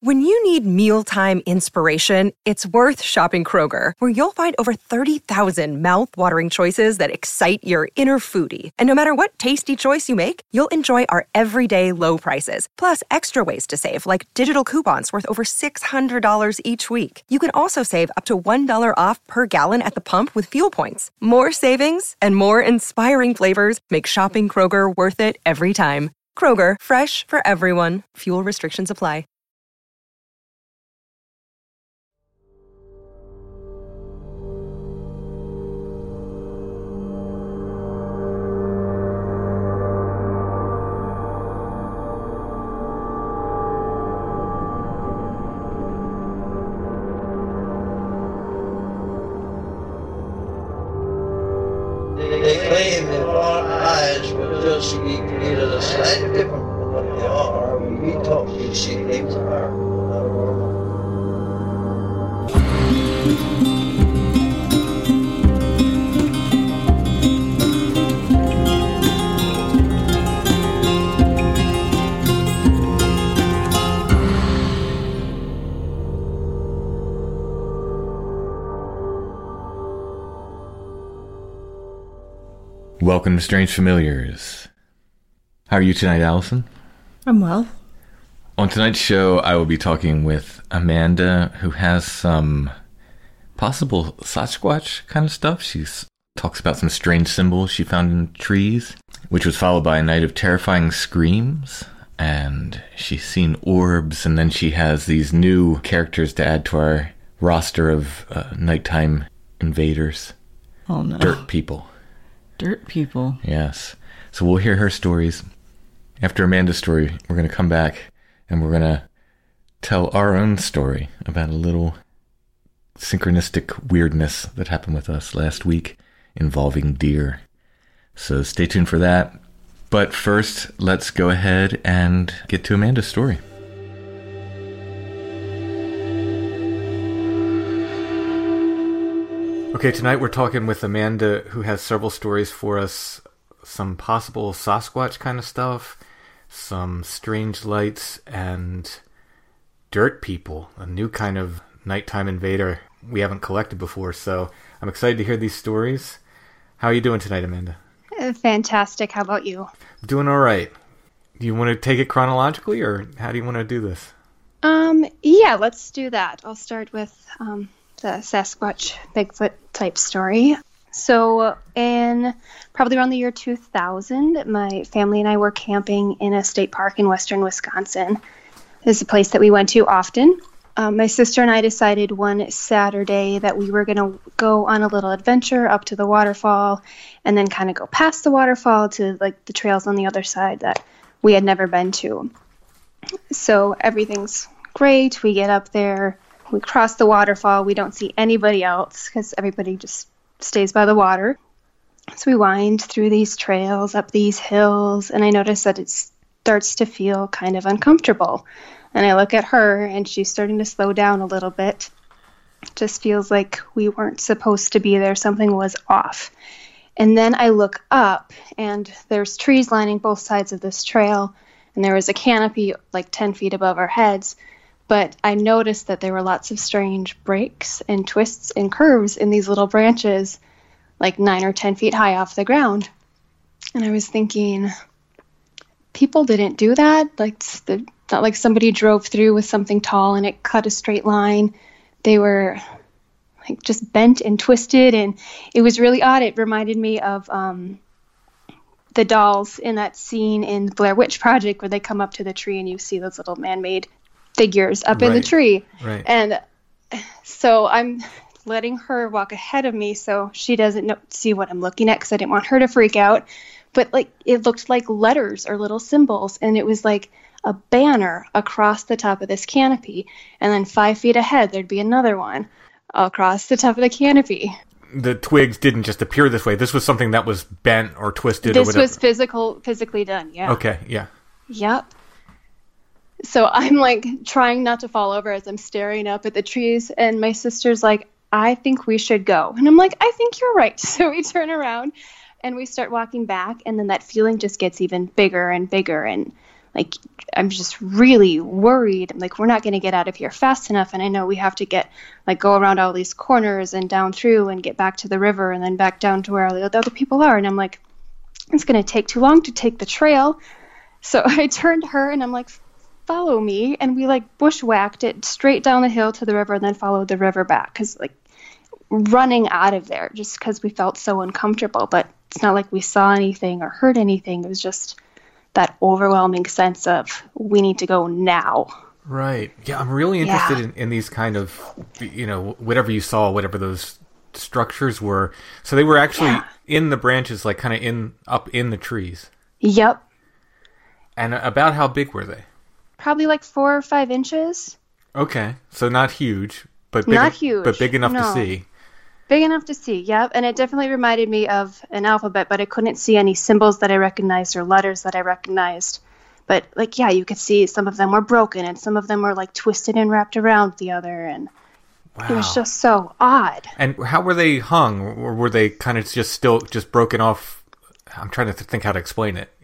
When you need mealtime inspiration, it's worth shopping Kroger, where you'll find over 30,000 mouth-watering choices that excite your inner foodie. And no matter what tasty choice you make, you'll enjoy our everyday low prices, plus extra ways to save, like digital coupons worth over $600 each week. You can also save up to $1 off per gallon at the pump with fuel points. More savings and more inspiring flavors make shopping Kroger worth it every time. Kroger, fresh for everyone. Fuel restrictions apply. They claim that our eyes will just either a slightly different from what they are, or we talk, we see things are not normal. Welcome to Strange Familiars. How are you tonight, Allison? I'm well. On tonight's show, I will be talking with Amanda, who has some possible Sasquatch kind of stuff. She talks about some strange symbols she found in trees, which was followed by a night of terrifying screams. And she's seen orbs, and then she has these new characters to add to our roster of nighttime invaders. Oh no. Dirt people. Dirt people. Yes. So we'll hear her stories. After Amanda's story, we're going to come back and we're going to tell our own story about a little synchronistic weirdness that happened with us last week involving deer. So stay tuned for that. But first, let's go ahead and get to Amanda's story. Okay, tonight we're talking with Amanda, who has several stories for us. Some possible Sasquatch kind of stuff, some strange lights, and dirt people, a new kind of nighttime invader we haven't collected before. So I'm excited to hear these stories. How are you doing tonight, Amanda? Fantastic. How about you? Doing all right. Do you want to take it chronologically, or how do you want to do this? Yeah, let's do that. I'll start with the Sasquatch Bigfoot type story. So in probably around the year 2000, my family and I were camping in a state park in western Wisconsin. This is a place that we went to often. My sister and I decided one Saturday that we were going to go on a little adventure up to the waterfall and then kind of go past the waterfall to like the trails on the other side that we had never been to. So everything's great. We get up there. We cross the waterfall. We don't see anybody else because everybody just stays by the water. So we wind through these trails, up these hills, and I notice that it starts to feel kind of uncomfortable. And I look at her, and she's starting to slow down a little bit. It just feels like we weren't supposed to be there. Something was off. And then I look up, and there's trees lining both sides of this trail, and there was a canopy like 10 feet above our heads. But I noticed that there were lots of strange breaks and twists and curves in these little branches, like 9 or 10 feet high off the ground. And I was thinking, people didn't do that. Like, not like somebody drove through with something tall and it cut a straight line. They were like just bent and twisted, and it was really odd. It reminded me of the dolls in that scene in the Blair Witch Project where they come up to the tree and you see those little man-made figures up in the tree. Right. And so I'm letting her walk ahead of me so she doesn't see what I'm looking at because I didn't want her to freak out. But like it looked like letters or little symbols, and it was like a banner across the top of this canopy. And then 5 feet ahead, there'd be another one across the top of the canopy. The twigs didn't just appear this way. This was something that was bent or twisted. This or was physically done, yeah. Okay, yeah. Yep. So I'm like trying not to fall over as I'm staring up at the trees, and my sister's like, I think we should go. And I'm like, I think you're right. So we turn around and we start walking back, and then that feeling just gets even bigger and bigger. And like, I'm just really worried. I'm like, we're not going to get out of here fast enough. And I know we have to go around all these corners and down through and get back to the river and then back down to where all the other people are. And I'm like, it's going to take too long to take the trail. So I turned to her and I'm like, follow me. And we like bushwhacked it straight down the hill to the river and then followed the river back. Because like running out of there just because we felt so uncomfortable. But it's not like we saw anything or heard anything. It was just that overwhelming sense of we need to go now. Right. Yeah, I'm really interested in these kind of, whatever you saw, whatever those structures were. So they were actually in the branches, like kind of up in the trees. Yep. And about how big were they? Probably like 4 or 5 inches. Okay. So not huge, but big, not huge, but big enough to see. Big enough to see, yep. And it definitely reminded me of an alphabet, but I couldn't see any symbols that I recognized or letters that I recognized. But, like, yeah, you could see some of them were broken and some of them were, like, twisted and wrapped around the other. And It was just so odd. And how were they hung? Or were they kind of just broken off? I'm trying to think how to explain it,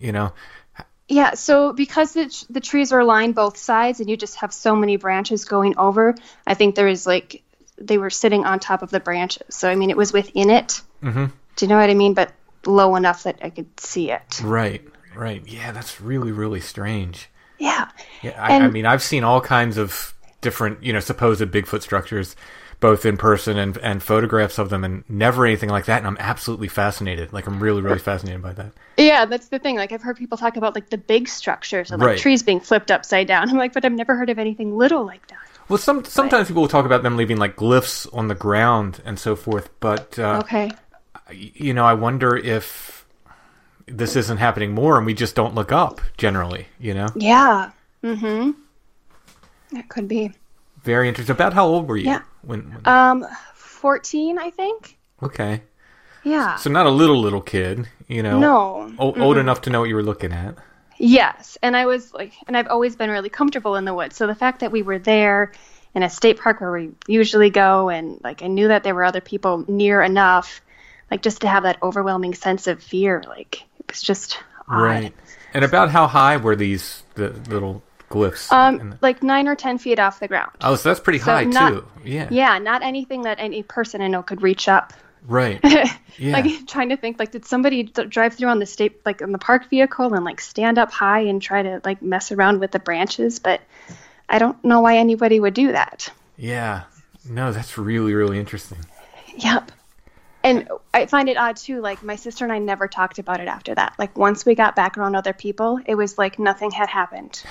Yeah, so because the trees are lined both sides and you just have so many branches going over, I think there is, like, they were sitting on top of the branches. So, I mean, it was within it. Mm-hmm. Do you know what I mean? But low enough that I could see it. Right. Yeah, that's really, really strange. Yeah. Yeah, I mean, I've seen all kinds of different, supposed Bigfoot structures, both in person and photographs of them, and never anything like that. And I'm absolutely fascinated. Like, I'm really, really fascinated by that. Yeah, that's the thing. Like, I've heard people talk about, like, the big structures and, like, trees being flipped upside down. I'm like, but I've never heard of anything little like that. Well, sometimes people will talk about them leaving, like, glyphs on the ground and so forth. But, okay. I wonder if this isn't happening more and we just don't look up generally, Yeah. Mm-hmm. That could be. Very interesting. About how old were you? Yeah. When 14, I think. Okay. Yeah. So not a little kid, No. Old enough to know what you were looking at. Yes. And I was like, and I've always been really comfortable in the woods. So the fact that we were there in a state park where we usually go, and like I knew that there were other people near enough, like just to have that overwhelming sense of fear, like it was just odd. Right. And about how high were the little glyphs? Like 9 or 10 feet off the ground. Oh, so that's pretty high too. Yeah. Yeah, not anything that any person I know could reach up. Right. Yeah. Like trying to think, like, did somebody drive through on the park vehicle and like stand up high and try to like mess around with the branches? But I don't know why anybody would do that. Yeah. No, that's really, really interesting. Yep. And I find it odd too, like my sister and I never talked about it after that. Like once we got back around other people, it was like nothing had happened.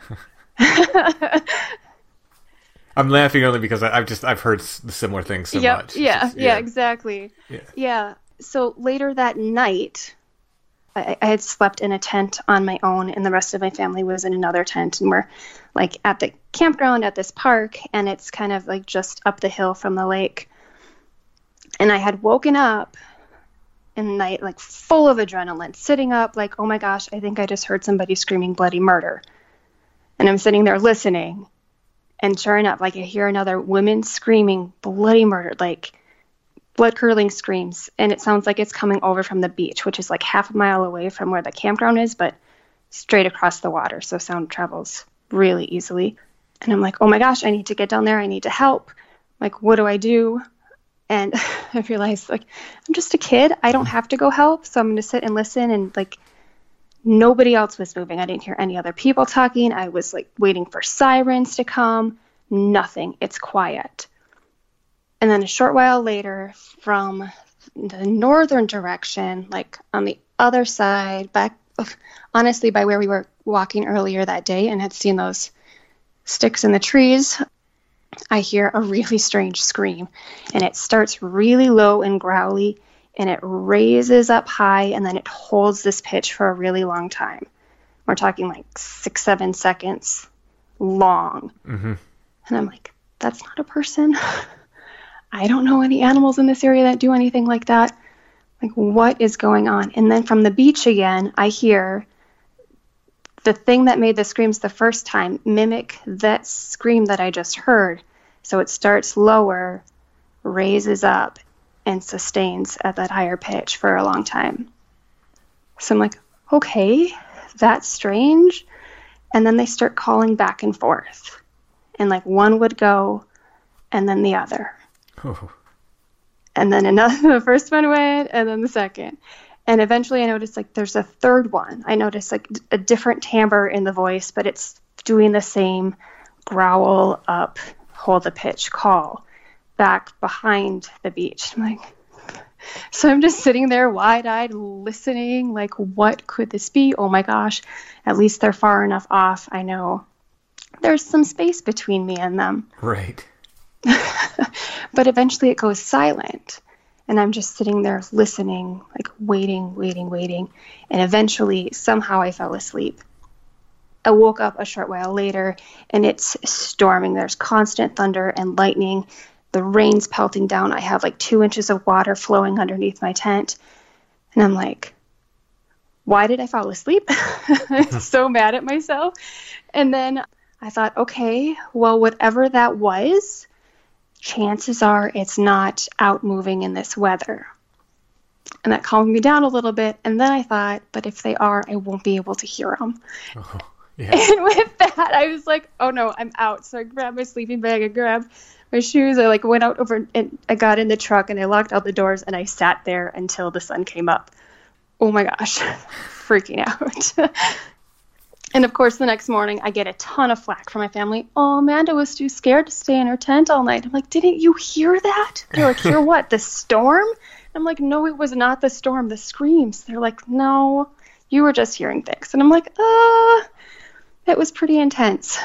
I'm laughing only because I've heard similar things so much. Yeah, exactly. Yeah. So later that night, I had slept in a tent on my own, and the rest of my family was in another tent, and we're like at the campground at this park, and it's kind of like just up the hill from the lake. And I had woken up in the night, like full of adrenaline, sitting up like, oh my gosh, I think I just heard somebody screaming bloody murder. And I'm sitting there listening. And sure enough, like I hear another woman screaming bloody murder, like blood-curdling screams. And it sounds like it's coming over from the beach, which is like half a mile away from where the campground is, but straight across the water. So sound travels really easily. And I'm like, oh my gosh, I need to get down there. I need to help. Like, what do I do? And I realized, like, I'm just a kid. I don't have to go help. So I'm going to sit and listen. And like, nobody else was moving. I didn't hear any other people talking. I was like waiting for sirens to come. Nothing. It's quiet. And then a short while later, from the northern direction, like on the other side, back, honestly, by where we were walking earlier that day and had seen those sticks in the trees, I hear a really strange scream. And it starts really low and growly, and it raises up high, and then it holds this pitch for a really long time. We're talking like 6-7 seconds long. Mm-hmm. And I'm like, that's not a person. I don't know any animals in this area that do anything like that. Like, what is going on? And then from the beach again, I hear the thing that made the screams the first time mimic that scream that I just heard. So it starts lower, raises up, and sustains at that higher pitch for a long time. So I'm like, okay, that's strange. And then they start calling back and forth. And like one would go and then the other. Oh. And then another, the first one went and then the second. And eventually I noticed like there's a third one. I noticed like a different timbre in the voice, but it's doing the same growl up, hold the pitch call back behind the beach. I'm like, so I'm just sitting there wide-eyed listening, like, what could this be? Oh my gosh, at least they're far enough off. I know there's some space between me and them. Right. But eventually it goes silent. And I'm just sitting there listening, like waiting. And eventually, somehow I fell asleep. I woke up a short while later, and it's storming. There's constant thunder and lightning. The rain's pelting down. I have like 2 inches of water flowing underneath my tent. And I'm like, why did I fall asleep? I'm so mad at myself. And then I thought, okay, well, whatever that was, chances are it's not out moving in this weather. And that calmed me down a little bit. And then I thought, but if they are, I won't be able to hear them. Oh, yeah. And with that, I was like, oh no, I'm out. So I grabbed my sleeping bag, I grabbed my shoes, I like went out over and I got in the truck and I locked all the doors and I sat there until the sun came up. Oh my gosh, freaking out. And of course, the next morning, I get a ton of flack from my family. Oh, Amanda was too scared to stay in her tent all night. I'm like, didn't you hear that? They're like, hear what? The storm? I'm like, no, it was not the storm, the screams. They're like, no, you were just hearing things. And I'm like, it was pretty intense.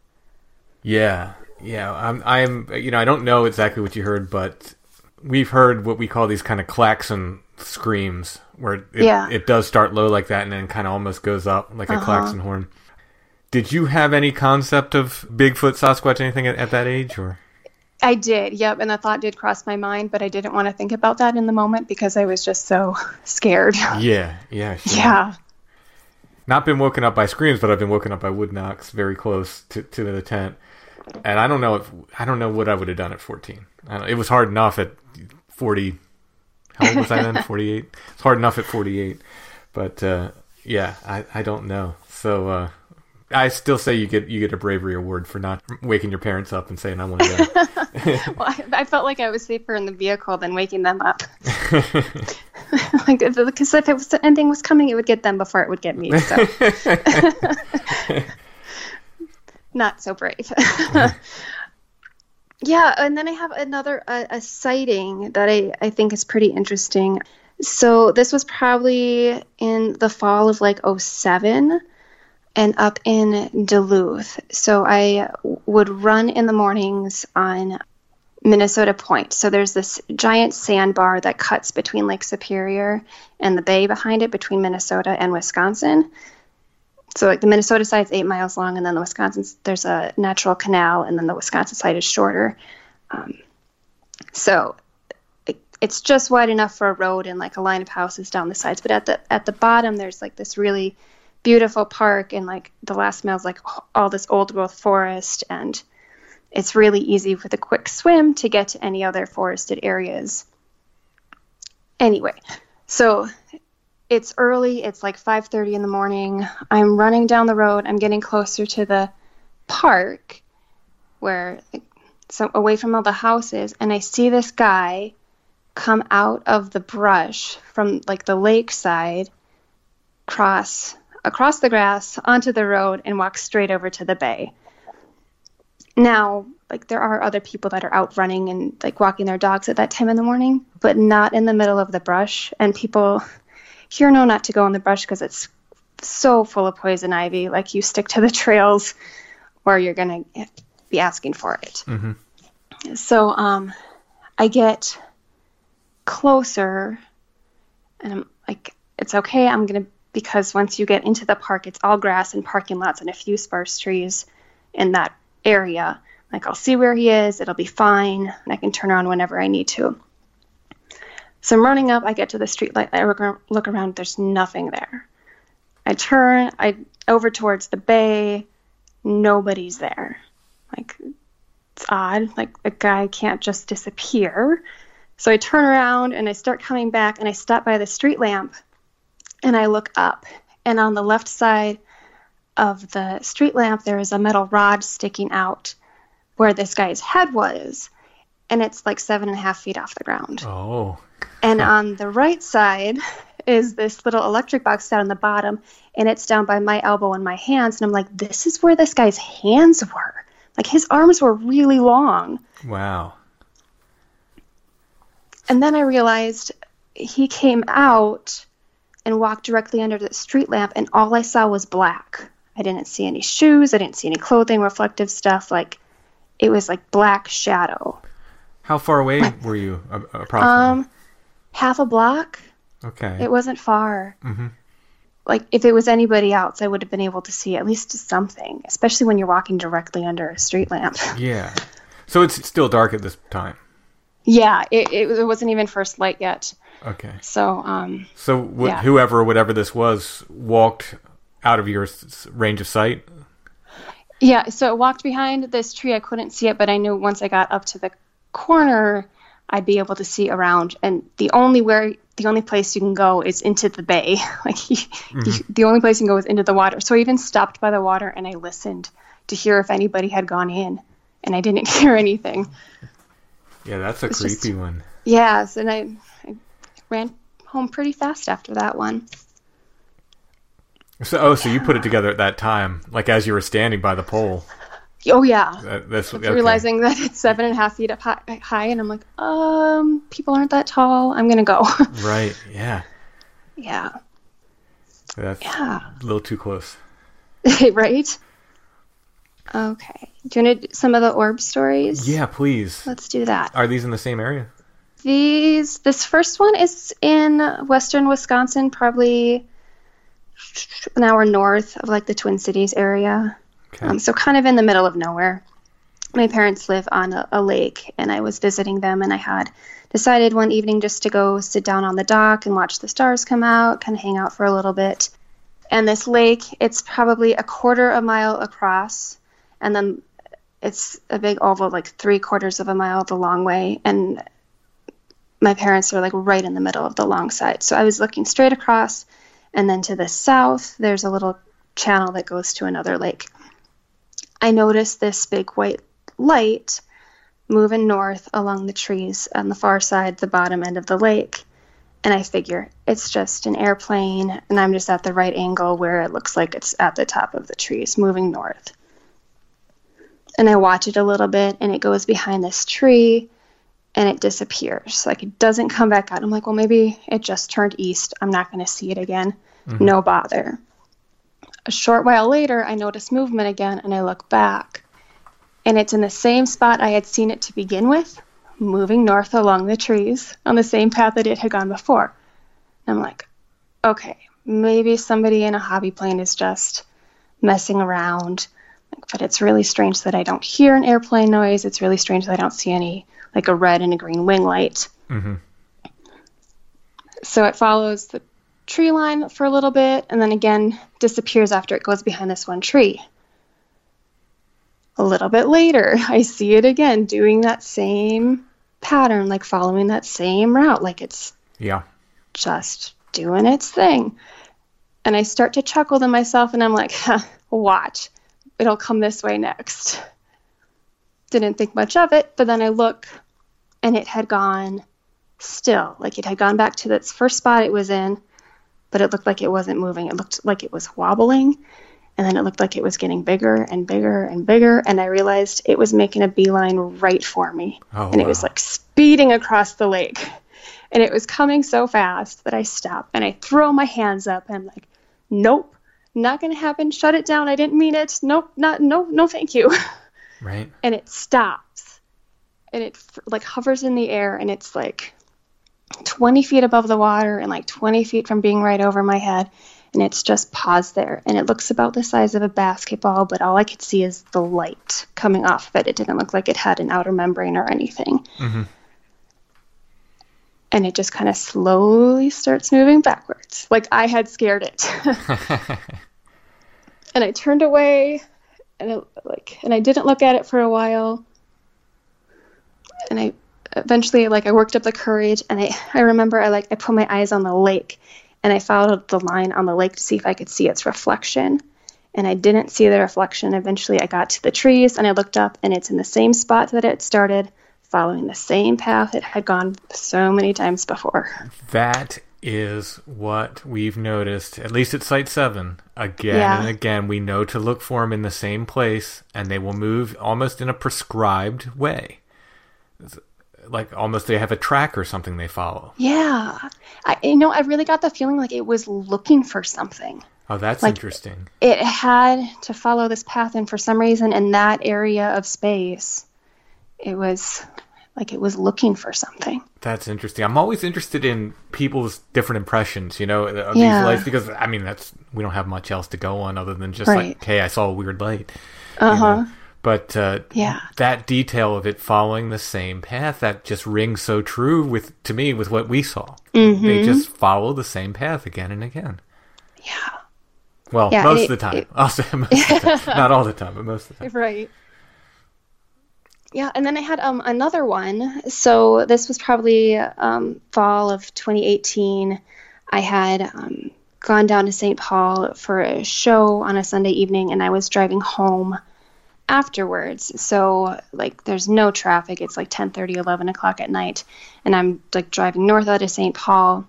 Yeah. I'm I don't know exactly what you heard, but we've heard what we call these kind of klaxon screams, where it does start low like that and then kind of almost goes up like a klaxon horn. Did you have any concept of Bigfoot, Sasquatch, anything at that age, or? I did, yep, and the thought did cross my mind, but I didn't want to think about that in the moment because I was just so scared. Yeah, sure. Yeah. Not been woken up by screams, but I've been woken up by wood knocks very close to the tent. And I don't know what I would have done at 14. It was hard enough at 40. How old was I then? 48. It's hard enough at 48. But I don't know. So I still say you get a bravery award for not waking your parents up and saying I want to go. Well, I felt like I was safer in the vehicle than waking them up. Because if anything was coming, it would get them before it would get me. So. Not so brave. Yeah, and then I have another a sighting that I think is pretty interesting. So this was probably in the fall of like 2007 and up in Duluth. So I would run in the mornings on Minnesota Point. So there's this giant sandbar that cuts between Lake Superior and the bay behind it between Minnesota and Wisconsin. So like the Minnesota side is 8 miles long, and then the Wisconsin, there's a natural canal, and then the Wisconsin side is shorter. So it's just wide enough for a road and like a line of houses down the sides. But at the bottom, there's like this really beautiful park, and like the last mile is like all this old growth forest, and it's really easy with a quick swim to get to any other forested areas. Anyway, so it's early. It's like 5:30 in the morning. I'm running down the road. I'm getting closer to the park so away from all the houses, and I see this guy come out of the brush from like the lakeside, across the grass onto the road, and walk straight over to the bay. Now, like there are other people that are out running and like walking their dogs at that time in the morning, but not in the middle of the brush. And people here know not to go in the brush because it's so full of poison ivy. Like you stick to the trails or you're going to be asking for it. Mm-hmm. So I get closer and I'm like, it's okay. Because once you get into the park, it's all grass and parking lots and a few sparse trees in that area. Like I'll see where he is. It'll be fine. And I can turn around whenever I need to. So I'm running up. I get to the street light. I look around. There's nothing there. I turn over towards the bay. Nobody's there. Like it's odd. Like a guy can't just disappear. So I turn around and I start coming back and I stop by the street lamp and I look up. And on the left side of the street lamp, there is a metal rod sticking out where this guy's head was, and it's like 7.5 feet off the ground. Oh. And on the right side is this little electric box down on the bottom, and it's down by my elbow and my hands. And I'm like, this is where this guy's hands were. Like, his arms were really long. Wow. And then I realized he came out and walked directly under the street lamp, and all I saw was black. I didn't see any shoes. I didn't see any clothing, reflective stuff. Like, it was like black shadow. How far away were you, approximately? Half a block. Okay. It wasn't far. Mm-hmm. Like, if it was anybody else, I would have been able to see at least something, especially when you're walking directly under a street lamp. Yeah. So it's still dark at this time? Yeah, it wasn't even first light yet. Okay. So, yeah. Whoever, whatever this was, walked out of your range of sight? Yeah, so it walked behind this tree. I couldn't see it, but I knew once I got up to the corner, I'd be able to see around. And the only place you can go is into the bay. Like, the only place you can go is into the water. So I even stopped by the water and I listened to hear if anybody had gone in, and I didn't hear anything. Yeah, that's a creepy one. Yes, and I ran home pretty fast after that one. So you put it together at that time, like as you were standing by the pole. Oh yeah. That's okay. Realizing that it's 7.5 feet up high, and I'm like, people aren't that tall. I'm gonna go. Right. Yeah. Yeah. That's a little too close. Right. Okay. Do you want to do some of the orb stories? Yeah, please. Let's do that. Are these in the same area? This first one is in western Wisconsin, probably an hour north of like the Twin Cities area. Okay. So kind of in the middle of nowhere. My parents live on a lake, and I was visiting them, and I had decided one evening just to go sit down on the dock and watch the stars come out, kind of hang out for a little bit. And this lake, it's probably a quarter a mile across, and then it's a big oval, like 3/4 of a mile the long way, and my parents are like right in the middle of the long side. So I was looking straight across, and then to the south, there's a little channel that goes to another lake. I noticed this big white light moving north along the trees on the far side, the bottom end of the lake. And I figure it's just an airplane, and I'm just at the right angle where it looks like it's at the top of the trees moving north. And I watch it a little bit, and it goes behind this tree, and it disappears. Like, it doesn't come back out. I'm like, well, maybe it just turned east. I'm not going to see it again. Mm-hmm. No bother. A short while later, I notice movement again, and I look back. And it's in the same spot I had seen it to begin with, moving north along the trees on the same path that it had gone before. And I'm like, okay, maybe somebody in a hobby plane is just messing around. But it's really strange that I don't hear an airplane noise. It's really strange that I don't see any, like a red and a green wing light. Mm-hmm. So it follows the tree line for a little bit, and then again disappears after it goes behind this one tree. A little bit later, I see it again doing that same pattern, like following that same route, like it's just doing its thing. And I start to chuckle to myself, and I'm like, watch, it'll come this way next. Didn't think much of it, but then I look, and it had gone still. Like, it had gone back to its first spot it was in, but it looked like it wasn't moving. It looked like it was wobbling, and then it looked like it was getting bigger and bigger and bigger, and I realized it was making a beeline right for me. It was like speeding across the lake, and it was coming so fast that I stopped, and I throw my hands up, and I'm like, nope, not going to happen. Shut it down. I didn't mean it. Nope, no, thank you. Right. And it stops, and it like hovers in the air, and it's like 20 feet above the water and like 20 feet from being right over my head. And it's just paused there. And it looks about the size of a basketball, but all I could see is the light coming off of it. It didn't look like it had an outer membrane or anything. Mm-hmm. And it just kind of slowly starts moving backwards. Like I had scared it. And I turned away, and I didn't look at it for a while. And I eventually, I worked up the courage, and I remember I put my eyes on the lake, and I followed the line on the lake to see if I could see its reflection. and I didn't see the reflection. Eventually I got to the trees and I looked up, and it's in the same spot that it started, following the same path it had gone so many times before. That is what we've noticed, at least at Site 7. Again and again, we know to look for them in the same place, and they will move almost in a prescribed way. Like almost they have a track or something they follow. Yeah. I really got the feeling like it was looking for something. Oh, that's Like, interesting. It had to follow this path, and for some reason in that area of space, it was like it was looking for something. That's interesting. I'm always interested in people's different impressions, of Yeah. these lights, because we don't have much else to go on other than just Right. like, hey, I saw a weird light. Uh-huh. But Yeah. that detail of it following the same path, that just rings so true to me with what we saw. Mm-hmm. They just follow the same path again and again. Yeah. Well, Yeah, most of the time. I'll say most of the time. Not all the time, but most of the time. Right. Yeah, and then I had another one. So this was probably fall of 2018. I had gone down to St. Paul for a show on a Sunday evening, and I was driving home afterwards. So like there's no traffic. It's like 10:30, 11 o'clock at night, and I'm like driving north out of St. Paul,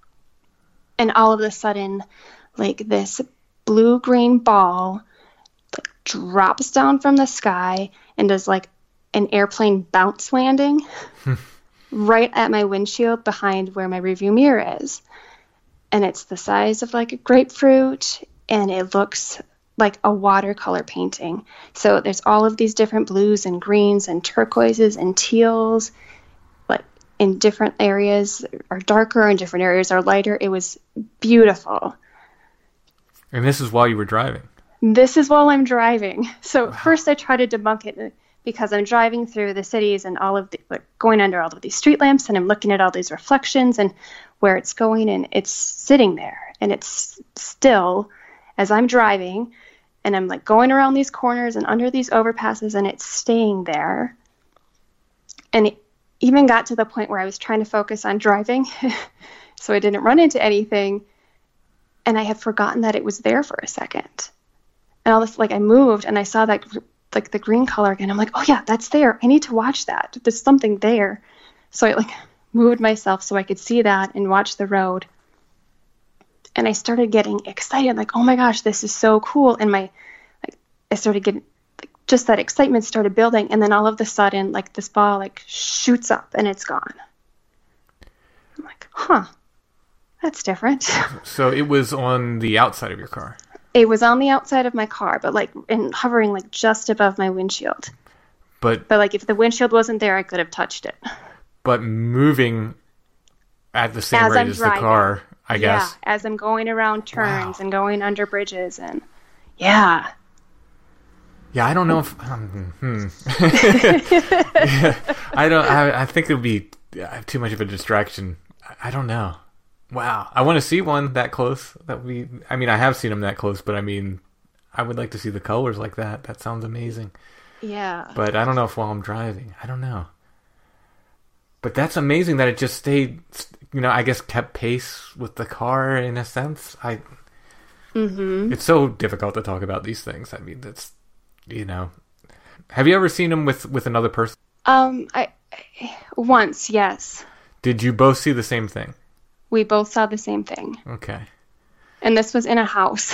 and all of a sudden, like this blue-green ball like drops down from the sky and does like an airplane bounce landing right at my windshield behind where my review mirror is. And it's the size of like a grapefruit, and it looks like a watercolor painting. So there's all of these different blues and greens and turquoises and teals, like in different areas are darker and different areas are lighter. It was beautiful. And this is while you were driving. This is while I'm driving. So first I try to debunk it because I'm driving through the cities and all of the, like, going under all of these street lamps, and I'm looking at all these reflections and where it's going, and it's sitting there, and it's still as I'm driving, and I'm like going around these corners and under these overpasses, and it's staying there. And it even got to the point where I was trying to focus on driving so I didn't run into anything, and I had forgotten that it was there for a second. And all this, like, I moved and I saw that, like, the green color again. I'm like, oh yeah, that's there. I need to watch that. There's something there. So I like moved myself so I could see that and watch the road. And I started getting excited, like, oh my gosh, this is so cool. And I started getting, like, just that excitement started building. And then all of a sudden, like, this ball like shoots up and it's gone. I'm like, huh, that's different. So it was on the outside of your car. It was on the outside of my car, but like and hovering like just above my windshield. But like if the windshield wasn't there, I could have touched it. But moving at the same As rate I'm as driving. the car, I guess. Yeah, as I'm going around turns and going under bridges and yeah. Yeah, I don't know if yeah, I think it would be too much of a distraction. I don't know. Wow, I want to see one that close. That would be. I mean, I have seen them that close, but I mean, I would like to see the colors like that. That sounds amazing. Yeah. But I don't know if while I'm driving, I don't know. But that's amazing that it just stayed. I guess kept pace with the car in a sense. It's so difficult to talk about these things. I mean, that's Have you ever seen them with another person? I once, yes. Did you both see the same thing? We both saw the same thing. Okay. And this was in a house.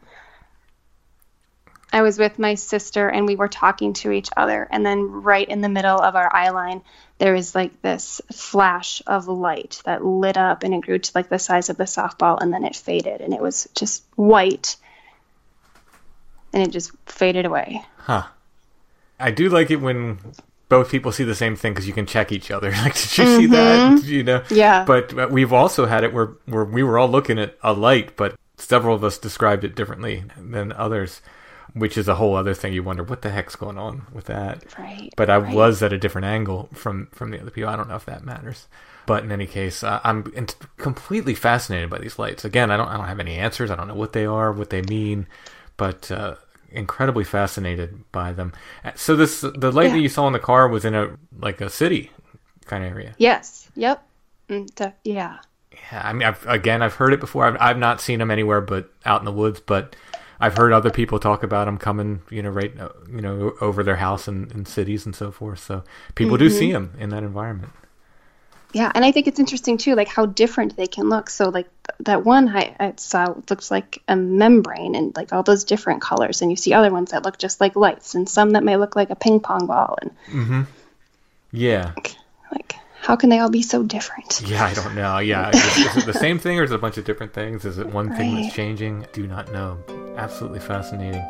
I was with my sister and we were talking to each other, and then right in the middle of our eye line there was like this flash of light that lit up, and it grew to like the size of the softball, and then it faded, and it was just white and it just faded away. Huh. I do like it when both people see the same thing, because you can check each other. Like, did you see that? Yeah. But we've also had it where we were all looking at a light, but several of us described it differently than others, which is a whole other thing. You wonder what the heck's going on with that. Right. But I was at a different angle from the other people. I don't know if that matters. But in any case, I'm completely fascinated by these lights. Again, I don't have any answers. I don't know what they are, what they mean, but incredibly fascinated by them. So the light that you saw in the car was in a city kind of area. Yes. Yep. Yeah. Yeah. I mean, I've heard it before. I've not seen them anywhere but out in the woods. But I've heard other people talk about them coming, right, over their house in cities and so forth. So people do see them in that environment. Yeah, and I think it's interesting too, like how different they can look. So like that one I saw looks like a membrane and like all those different colors, and you see other ones that look just like lights, and some that may look like a ping pong ball. And yeah, like how can they all be so different? Yeah, I don't know. Yeah, is it the same thing or is it a bunch of different things? Is it one thing Right. that's changing? Do not know. Absolutely fascinating.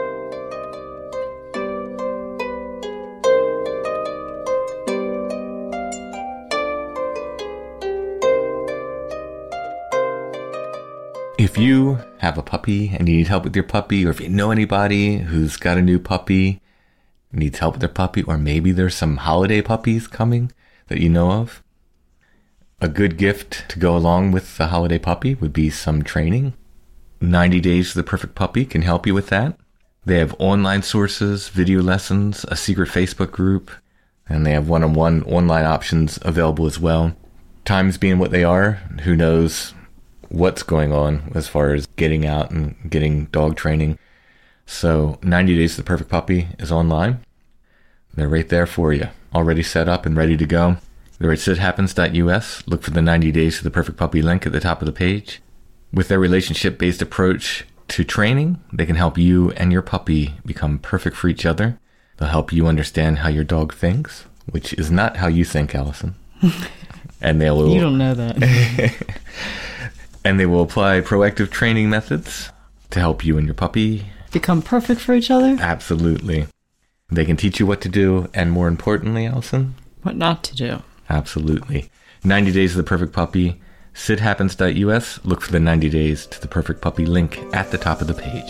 If you have a puppy and you need help with your puppy, or if you know anybody who's got a new puppy, needs help with their puppy, or maybe there's some holiday puppies coming that you know of, a good gift to go along with the holiday puppy would be some training. 90 Days to the Perfect Puppy can help you with that. They have online sources, video lessons, a secret Facebook group, and they have one-on-one online options available as well. Times being what they are, who knows what's going on as far as getting out and getting dog training. So 90 Days to the Perfect Puppy is online. They're right there for you, already set up and ready to go. They're at sithappens.us. Look for the 90 Days to the Perfect Puppy link at the top of the page. With their relationship-based approach to training, they can help you and your puppy become perfect for each other. They'll help you understand how your dog thinks, which is not how you think, Allison. And they will... You don't know that. And they will apply proactive training methods to help you and your puppy Become perfect for each other? absolutely. They can teach you what to do, and more importantly, Allison, What not to do? absolutely. 90 Days to the Perfect Puppy, sithappens.us. Look for the 90 Days to the Perfect Puppy link at the top of the page.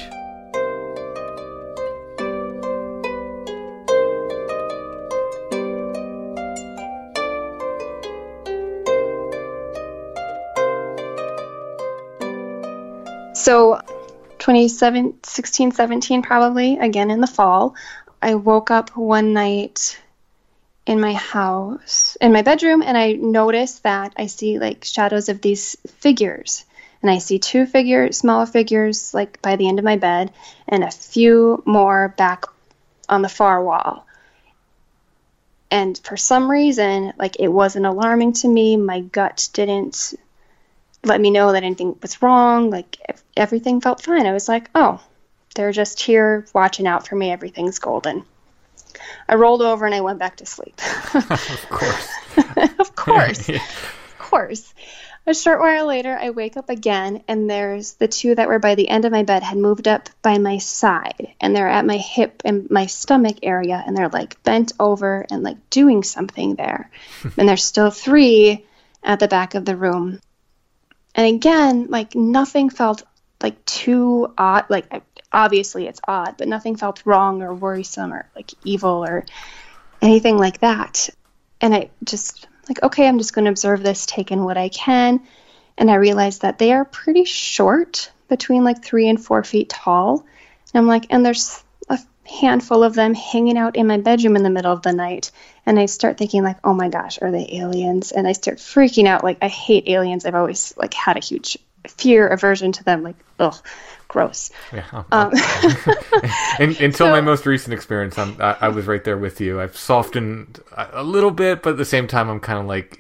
So 2016, 17 probably, again in the fall, I woke up one night in my house, in my bedroom, and I noticed that I see like shadows of these figures. And I see two figures, smaller figures, like by the end of my bed, and a few more back on the far wall. And for some reason, like it wasn't alarming to me. My gut didn't let me know that anything was wrong. Like everything felt fine. I was like, oh, they're just here watching out for me. Everything's golden. I rolled over and I went back to sleep. Of course. Of course. Of course. A short while later, I wake up again, and there's the two that were by the end of my bed had moved up by my side, and they're at my hip and my stomach area, and they're like bent over and like doing something there. And there's still three at the back of the room. And again, like nothing felt like too odd. Like obviously it's odd, but nothing felt wrong or worrisome or like evil or anything like that. And I just like, okay, I'm just going to observe this, take in what I can. And I realized that they are pretty short, between like 3 and 4 feet tall. And I'm like, and there's a handful of them hanging out in my bedroom in the middle of the night. And I start thinking like, oh my gosh, are they aliens? And I start freaking out. Like, I hate aliens. I've always like had a huge fear, aversion to them. Like, ugh, gross. Yeah. Until my most recent experience, I was right there with you. I've softened a little bit, but at the same time, I'm kind of like,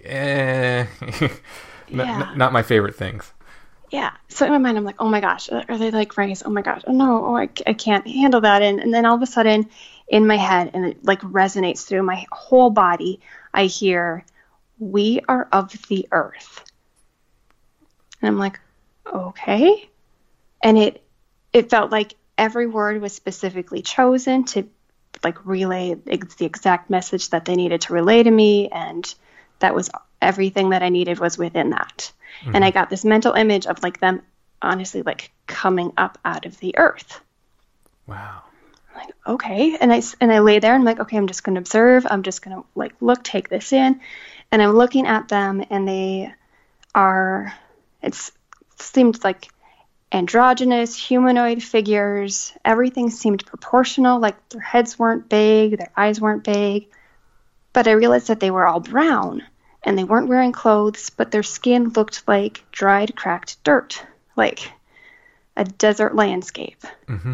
not my favorite things. Yeah. So in my mind, I'm like, oh my gosh, are they like rays? Oh my gosh. Oh no, I can't handle that. And then all of a sudden in my head, and it like resonates through my whole body, I hear, we are of the earth. And I'm like, okay. And it felt like every word was specifically chosen to like relay the exact message that they needed to relay to me. And that was everything that I needed was within that. Mm-hmm. And I got this mental image of like them honestly like coming up out of the earth. Wow. I'm like, okay. And I lay there and I'm like, okay, I'm just going to observe. I'm just going to like look, take this in. And I'm looking at them, and they are, it seemed like androgynous, humanoid figures. Everything seemed proportional, like their heads weren't big, their eyes weren't big. But I realized that they were all brown, and they weren't wearing clothes, but their skin looked like dried, cracked dirt. Like, a desert landscape. Mm-hmm.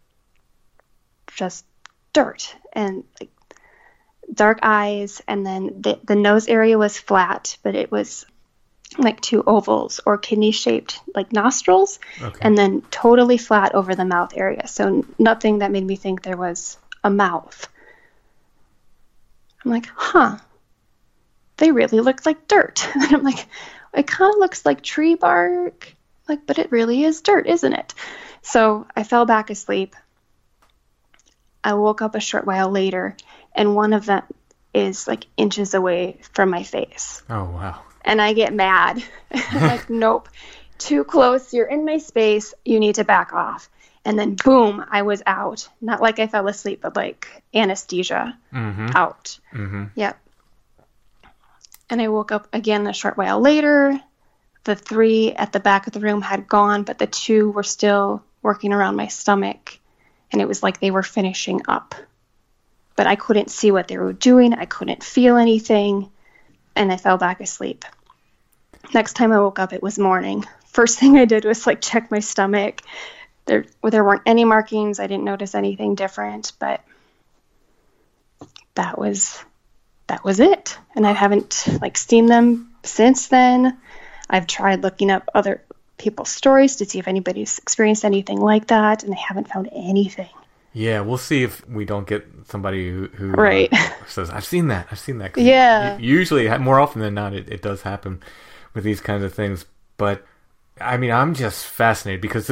Just dirt and like dark eyes, and then the nose area was flat, but it was like two ovals or kidney shaped like nostrils, and then totally flat over the mouth area. So nothing that made me think there was a mouth. I'm like, they really look like dirt. And I'm like, it kind of looks like tree bark, like, but it really is dirt, isn't it? So I fell back asleep. I woke up a short while later, and one of them is like inches away from my face. Oh, wow. And I get mad. I'm like, nope, too close. You're in my space. You need to back off. And then boom, I was out. Not like I fell asleep, but like anesthesia out. Mm-hmm. Yep. And I woke up again a short while later. The 3 at the back of the room had gone, but the 2 were still working around my stomach. And it was like they were finishing up. But I couldn't see what they were doing. I couldn't feel anything. And I fell back asleep. Next time I woke up, it was morning. First thing I did was like check my stomach. There weren't any markings. I didn't notice anything different, but that was it. And I haven't like seen them since then. I've tried looking up other people's stories to see if anybody's experienced anything like that, and I haven't found anything. Yeah, we'll see if we don't get somebody who right. Says, I've seen that. 'Cause yeah. Usually, more often than not, it does happen with these kinds of things. But, I mean, I'm just fascinated because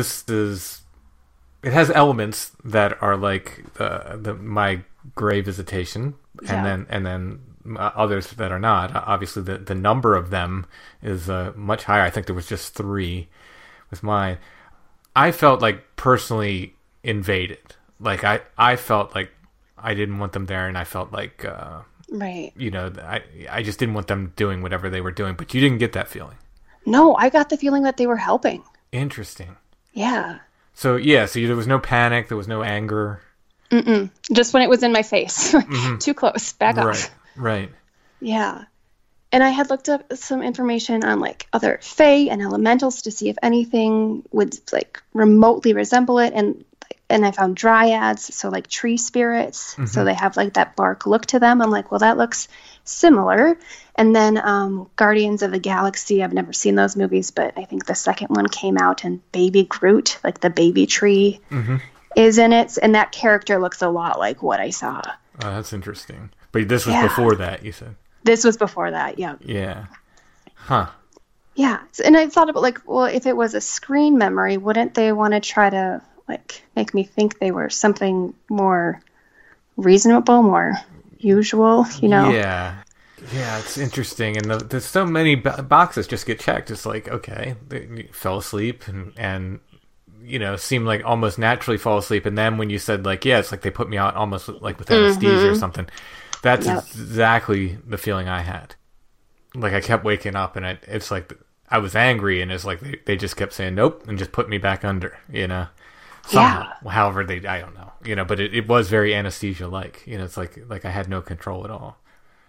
it has elements that are like my grave visitation, and then others that are not. Obviously, the number of them is much higher. I think there was just 3 with mine. I felt like personally invaded. Like I felt like I didn't want them there, and I felt like right. You know, I just didn't want them doing whatever they were doing. But you didn't get that feeling. No, I got the feeling that they were helping. Interesting. Yeah. So there was no panic, there was no anger. Mm-mm. Just when it was in my face, too close, back off. Right. Yeah. And I had looked up some information on like other fae and elementals to see if anything would like remotely resemble it, and I found dryads, so like tree spirits. So they have like that bark look to them. I'm like, well, that looks similar. And then Guardians of the Galaxy, I've never seen those movies, but I think the second one came out, and Baby Groot, like the baby tree, is in it. And that character looks a lot like what I saw. Oh, that's interesting. But this was before that, you said? This was before that, yeah. Yeah. Huh. Yeah. And I thought about like, well, if it was a screen memory, wouldn't they want to try to like make me think they were something more reasonable, more usual, you know? Yeah, it's interesting, and there's so many boxes just get checked. It's like, okay, they fell asleep and you know, seemed like almost naturally fall asleep, and then when you said like, yeah, it's like they put me out almost like with anesthesia or something. That's exactly the feeling I had. Like I kept waking up, and it's like I was angry, and it's like they just kept saying nope and just put me back under, you know. Somehow, however I don't know, you know, but it was very anesthesia-like, you know. It's like I had no control at all.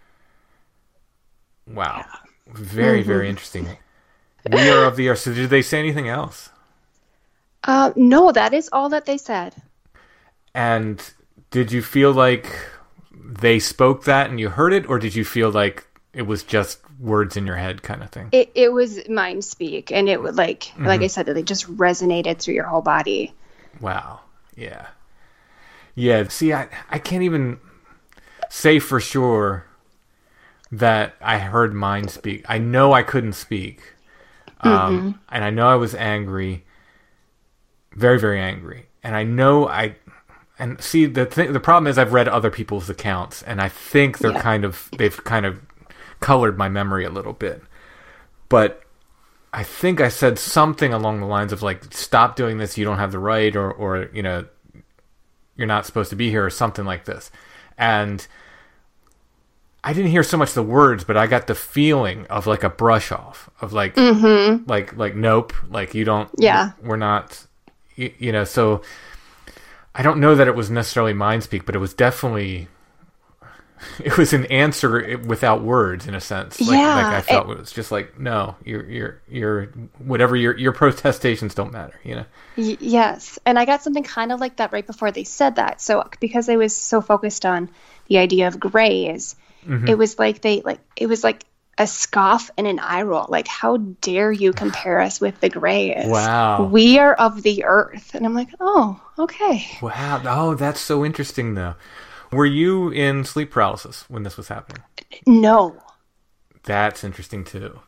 Wow, very very interesting. We are of the earth. So did they say anything else? No, that is all that they said. And did you feel like they spoke that and you heard it, or did you feel like it was just words in your head kind of thing? It was mind speak, and it would like I said, it just resonated through your whole body. Wow. Yeah. See, I can't even say for sure that I heard mind speak. I know I couldn't speak. And I know I was angry. Very, very angry. And I know and see, the problem is I've read other people's accounts, and I think they've kind of colored my memory a little bit. But I think I said something along the lines of like, stop doing this, you don't have the right, or you know, you're not supposed to be here, or something like this. And I didn't hear so much the words, but I got the feeling of like a brush off of like, like nope, like you don't, we're not, you know. So I don't know that it was necessarily mind speak, but it was definitely it was an answer without words, in a sense. Like I felt it was just like, no, you're whatever your protestations don't matter, you know. Yes, and I got something kind of like that right before they said that. So because I was so focused on the idea of grays, it was like it was like a scoff and an eye roll. Like, how dare you compare us with the Greys? Wow. We are of the earth. And I'm like, oh, okay. Wow. Oh, that's so interesting, though. Were you in sleep paralysis when this was happening? No. That's interesting, too.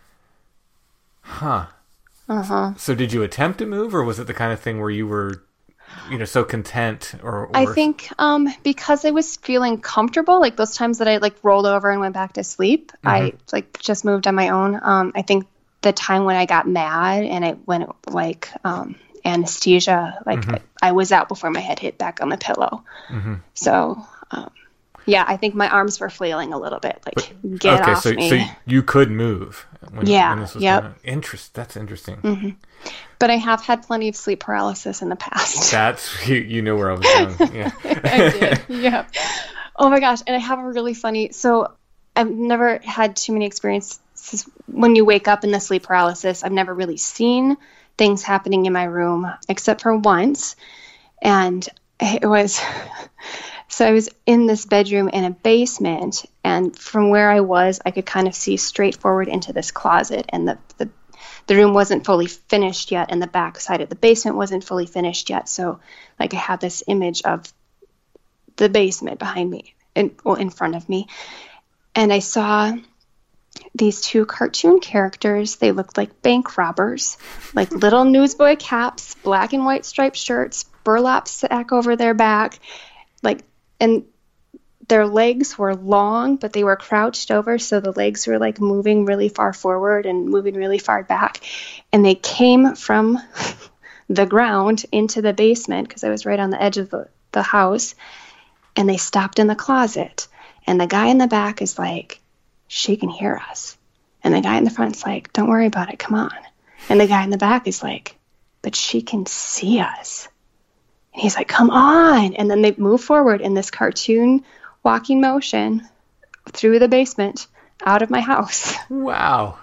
Huh. Uh-huh. So did you attempt to move, or was it the kind of thing where you were, so content? Or I think because I was feeling comfortable, like those times that I like rolled over and went back to sleep, I like just moved on my own. I think the time when I got mad and I went like anesthesia, like I was out before my head hit back on the pillow. So yeah, I think my arms were flailing a little bit. Like, get off me. So you could move. When this was That's interesting. But I have had plenty of sleep paralysis in the past. That's you know where I was going. Yeah, I did. Yeah. Oh my gosh, and I have a really funny. So I've never had too many experiences when you wake up in the sleep paralysis. I've never really seen things happening in my room except for once, and it was. So I was in this bedroom in a basement, and from where I was, I could kind of see straight forward into this closet, and the room wasn't fully finished yet, and the back side of the basement wasn't fully finished yet. So, like, I had this image of the basement behind me, in front of me, and I saw these two cartoon characters. They looked like bank robbers, like little newsboy caps, black and white striped shirts, burlap sack over their back, and their legs were long, but they were crouched over, so the legs were like moving really far forward and moving really far back. And they came from the ground into the basement because I was right on the edge of the house, and they stopped in the closet. And the guy in the back is like, she can hear us. And the guy in the front's like, don't worry about it, come on. And the guy in the back is like, but she can see us. And he's like, come on. And then they move forward in this cartoon walking motion through the basement out of my house. Wow.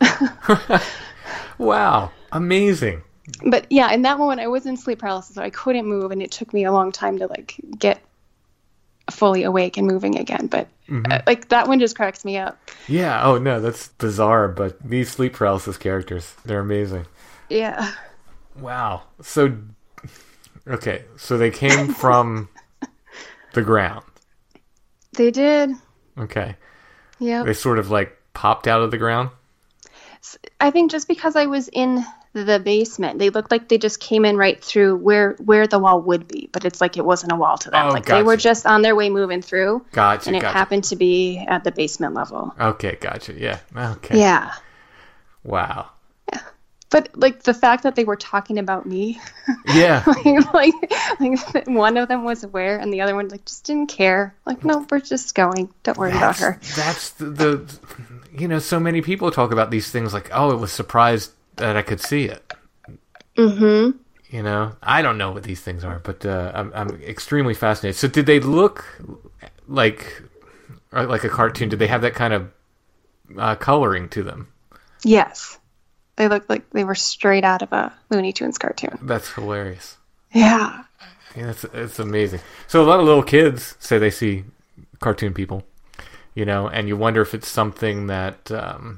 Wow. Amazing. But yeah, in that moment, I was in sleep paralysis, so I couldn't move, and it took me a long time to like get fully awake and moving again. But like that one just cracks me up. Yeah. Oh no, that's bizarre. But these sleep paralysis characters, they're amazing. Yeah. Wow. So, okay. So they came from the ground. They did. Okay. Yeah. They sort of like popped out of the ground? I think just because I was in the basement, they looked like they just came in right through where the wall would be, but it's like it wasn't a wall to them. Oh, like gotcha. They were just on their way moving through. Gotcha. And it happened to be at the basement level. Okay, gotcha. Yeah. Okay. Yeah. Wow. Yeah. But like the fact that they were talking about me. Yeah. like one of them was aware and the other one like just didn't care. Like, no, we're just going. Don't worry about her. That's the so many people talk about these things like, oh, it was surprised that I could see it. Mm-hmm. I don't know what these things are, but I'm extremely fascinated. So did they look like a cartoon? Did they have that kind of coloring to them? Yes. They looked like they were straight out of a Looney Tunes cartoon. That's hilarious. Yeah. It's amazing. So a lot of little kids say they see cartoon people, and you wonder if it's something that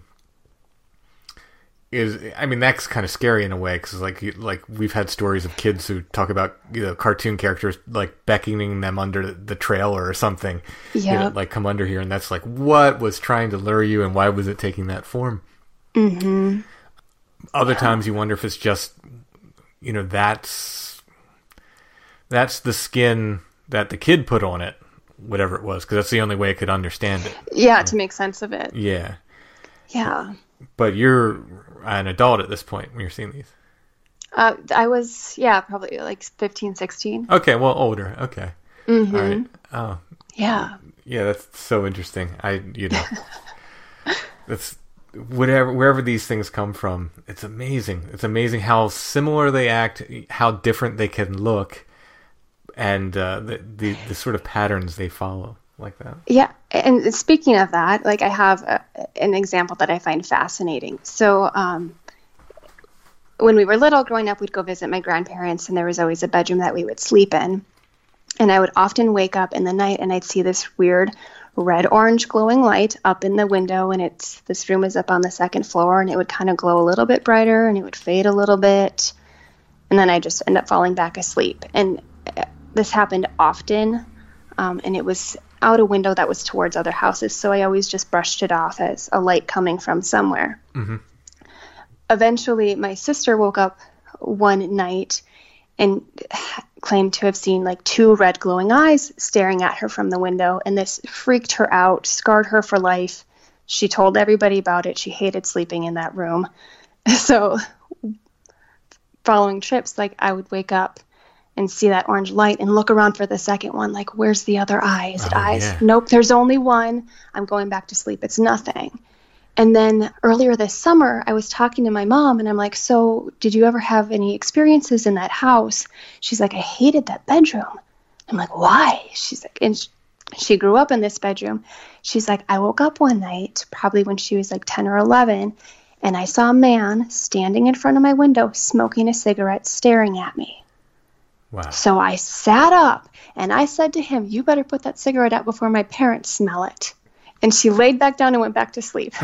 that's kind of scary in a way, because like we've had stories of kids who talk about cartoon characters like beckoning them under the trailer or something. Yeah. Like come under here, and that's like, what was trying to lure you, and why was it taking that form? Mm-hmm. Other times you wonder if it's just, that's the skin that the kid put on it, whatever it was, because that's the only way it could understand it. Yeah, to make sense of it. Yeah. Yeah. But you're an adult at this point when you're seeing these. I was, probably like 15, 16. Okay, well, older. Okay. Mm-hmm. All right. Oh. Yeah. Yeah, that's so interesting. That's wherever these things come from, it's amazing. It's amazing how similar they act, how different they can look, and the sort of patterns they follow. like that. Yeah, and speaking of that, like I have an example that I find fascinating. So when we were little, growing up, we'd go visit my grandparents, and there was always a bedroom that we would sleep in. And I would often wake up in the night, and I'd see this weird red-orange glowing light up in the window, and this room is up on the second floor, and it would kind of glow a little bit brighter, and it would fade a little bit, and then I just end up falling back asleep. And this happened often, and it was out a window that was towards other houses, so I always just brushed it off as a light coming from somewhere. Mm-hmm. Eventually, my sister woke up one night and claimed to have seen like two red glowing eyes staring at her from the window, and this freaked her out, scarred her for life. She told everybody about it. She hated sleeping in that room. So following trips, like I would wake up and see that orange light and look around for the second one, like, where's the other eye? Is it eyes? Yeah. Nope, there's only one. I'm going back to sleep. It's nothing. And then earlier this summer, I was talking to my mom, and I'm like, so did you ever have any experiences in that house? She's like, I hated that bedroom. I'm like, why? She's like, and she grew up in this bedroom. She's like, I woke up one night, probably when she was like 10 or 11, and I saw a man standing in front of my window, smoking a cigarette, staring at me. Wow. So I sat up, and I said to him, you better put that cigarette out before my parents smell it. And she laid back down and went back to sleep.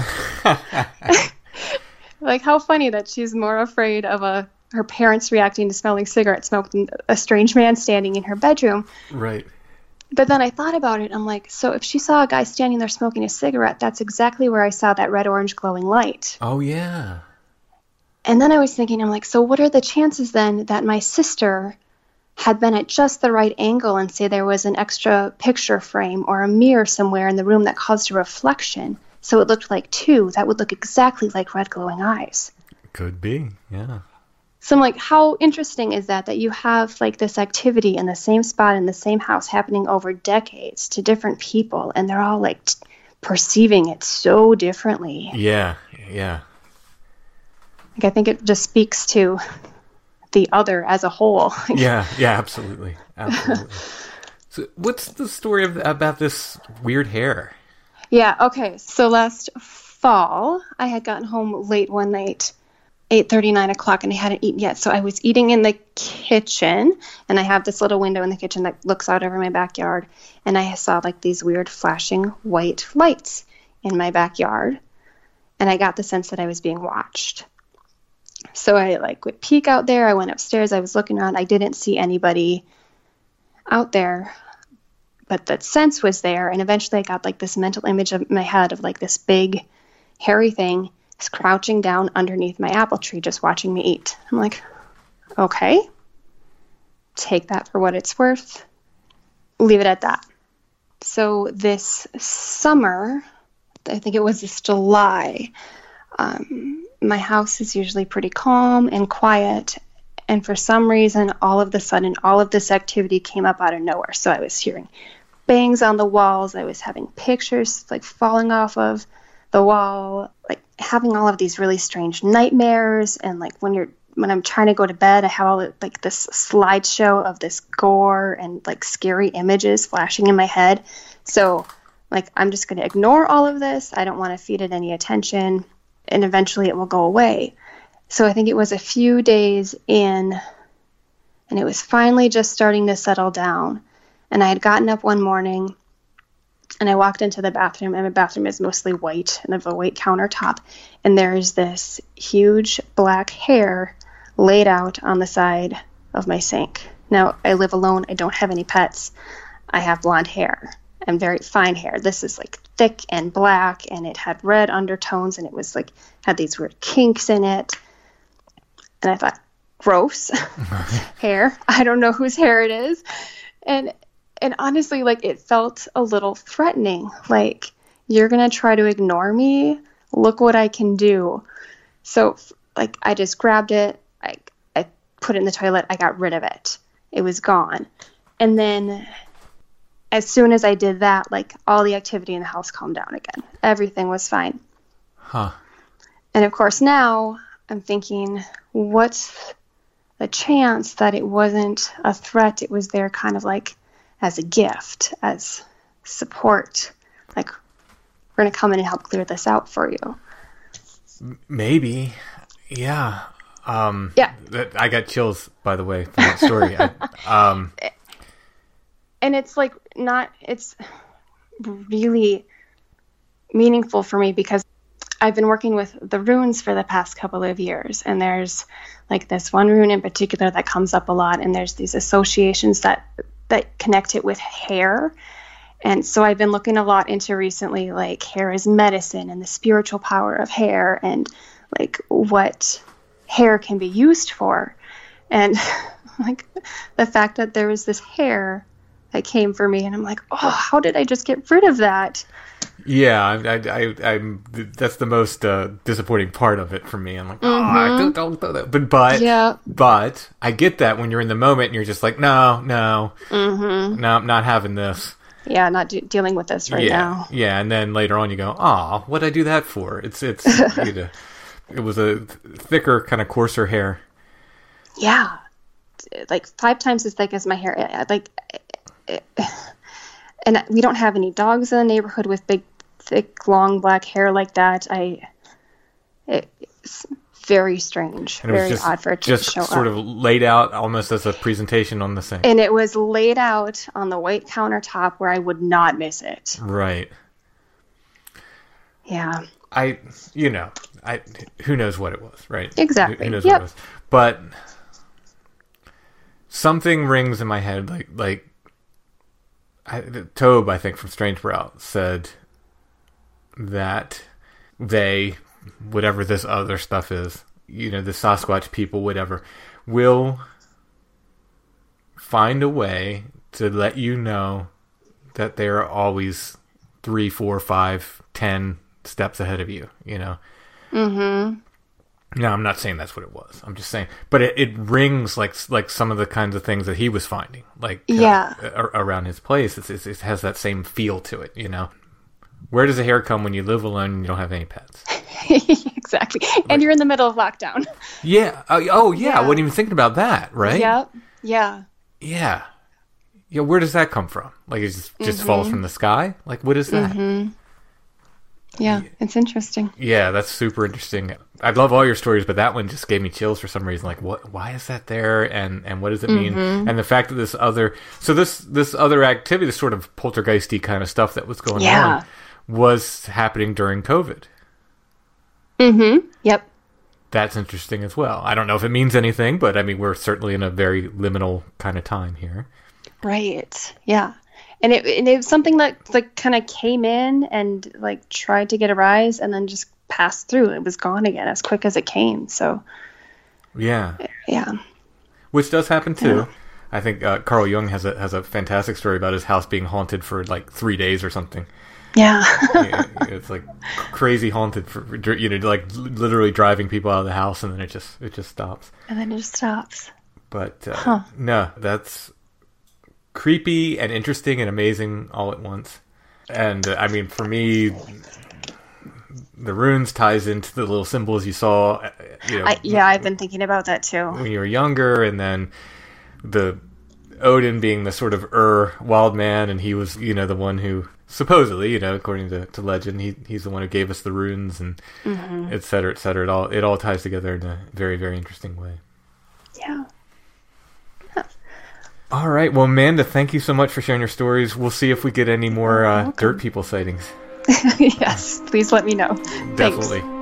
Like, how funny that she's more afraid of her parents reacting to smelling cigarette smoke than a strange man standing in her bedroom. Right. But then I thought about it. I'm like, so if she saw a guy standing there smoking a cigarette, that's exactly where I saw that red-orange glowing light. Oh, yeah. And then I was thinking, I'm like, so what are the chances then that my sister had been at just the right angle, and say there was an extra picture frame or a mirror somewhere in the room that caused a reflection, so it looked like two that would look exactly like red glowing eyes? Could be, yeah. So I'm like, how interesting is that you have like this activity in the same spot in the same house happening over decades to different people, and they're all like perceiving it so differently. Yeah. Like, I think it just speaks to the other as a whole. Yeah, absolutely. So what's the story about this weird hair? Yeah, okay. So last fall, I had gotten home late one night, 8:30, 9 o'clock, and I hadn't eaten yet. So I was eating in the kitchen, and I have this little window in the kitchen that looks out over my backyard, and I saw like these weird flashing white lights in my backyard, and I got the sense that I was being watched. So I like would peek out there. I went upstairs. I was looking around. I didn't see anybody out there, but that sense was there. And eventually I got like this mental image of my head of like this big hairy thing crouching down underneath my apple tree, just watching me eat. I'm like, okay, take that for what it's worth. Leave it at that. So this summer, I think it was this July, my house is usually pretty calm and quiet, and for some reason, all of a sudden, all of this activity came up out of nowhere. So I was hearing bangs on the walls. I was having pictures like falling off of the wall, like having all of these really strange nightmares. And like when I'm trying to go to bed, I have all like this slideshow of this gore and like scary images flashing in my head. So like, I'm just going to ignore all of this. I don't want to feed it any attention, and eventually it will go away. So I think it was a few days in, and it was finally just starting to settle down. And I had gotten up one morning, and I walked into the bathroom, and my bathroom is mostly white, and I have a white countertop. And there's this huge black hair laid out on the side of my sink. Now, I live alone. I don't have any pets. I have blonde hair and very fine hair. This is like thick and black, and it had red undertones, and it was like had these weird kinks in it. And I thought, gross hair. I don't know whose hair it is. And honestly, like, it felt a little threatening. Like, you're going to try to ignore me? Look what I can do. So, like, I just grabbed it. I put it in the toilet. I got rid of it. It was gone. And then as soon as I did that, like, all the activity in the house calmed down again. Everything was fine. Huh. And of course now I'm thinking, what's the chance that it wasn't a threat? It was there kind of like as a gift, as support. Like, we're going to come in and help clear this out for you. Maybe. Yeah. Yeah. I got chills, by the way, from that story. And it's like it's really meaningful for me because I've been working with the runes for the past couple of years, and there's like this one rune in particular that comes up a lot, and there's these associations that connect it with hair. And so I've been looking a lot into recently, like, hair is medicine and the spiritual power of hair and like what hair can be used for. And like the fact that there was this hair that came for me, and I'm like, oh, how did I just get rid of that? Yeah, I'm that's the most disappointing part of it for me. I'm like, oh, don't do that. But I get that when you're in the moment and you're just like, no, I'm not having this. Yeah, not dealing with this right now. Yeah, and then later on you go, oh, what'd I do that for? It's it was a thicker, kind of coarser hair. Yeah, like 5 times as thick as my hair. And we don't have any dogs in the neighborhood with big, thick, long black hair like that. It's very strange, and it was very odd for it to just show sort up. of laid out almost as a presentation on the sink. And it was laid out on the white countertop where I would not miss it. Right. Yeah. Who knows what it was, right? Exactly. Who knows what it was? But something rings in my head, Tobe, I think, from Strange Brow, said that they, whatever this other stuff is, the Sasquatch people, whatever, will find a way to let you know that they are always 3, 4, 5, 10 steps ahead of you, Mm-hmm. No, I'm not saying that's what it was. I'm just saying, but it rings like some of the kinds of things that he was finding, around his place. It has that same feel to it, Where does the hair come when you live alone and you don't have any pets? Exactly, and you're in the middle of lockdown. Yeah. Oh, yeah. I wasn't even thinking about that, right? Yep. Yeah. Yeah. Yeah. Where does that come from? Like, it just falls from the sky? Like, what is that? Mm-hmm. Yeah, it's interesting. Yeah, that's super interesting. I love all your stories, but that one just gave me chills for some reason. Like, why is that there, and what does it mean? And the fact that this other activity, this sort of poltergeisty kind of stuff that was going on, was happening during COVID. Mm-hmm. Yep. That's interesting as well. I don't know if it means anything, but I mean, we're certainly in a very liminal kind of time here. Right. Yeah. And it was something that like kind of came in and like tried to get a rise and then just passed through. It was gone again as quick as it came. So yeah, which does happen too. Yeah. I think Carl Jung has a fantastic story about his house being haunted for like 3 days or something. Yeah, it's like crazy haunted for like literally driving people out of the house, and then it just stops. And then it just stops. But no, that's creepy and interesting and amazing all at once. And I mean, for me, the runes ties into the little symbols you saw. I've been thinking about that too. When you were younger, and then the Odin being the sort of wild man, and he was, the one who supposedly, according to legend, he's the one who gave us the runes, and et cetera, et cetera. It all ties together in a very, very interesting way. Yeah. All right. Well, Amanda, thank you so much for sharing your stories. We'll see if we get any more dirt people sightings. Yes, please let me know. Definitely. Thanks.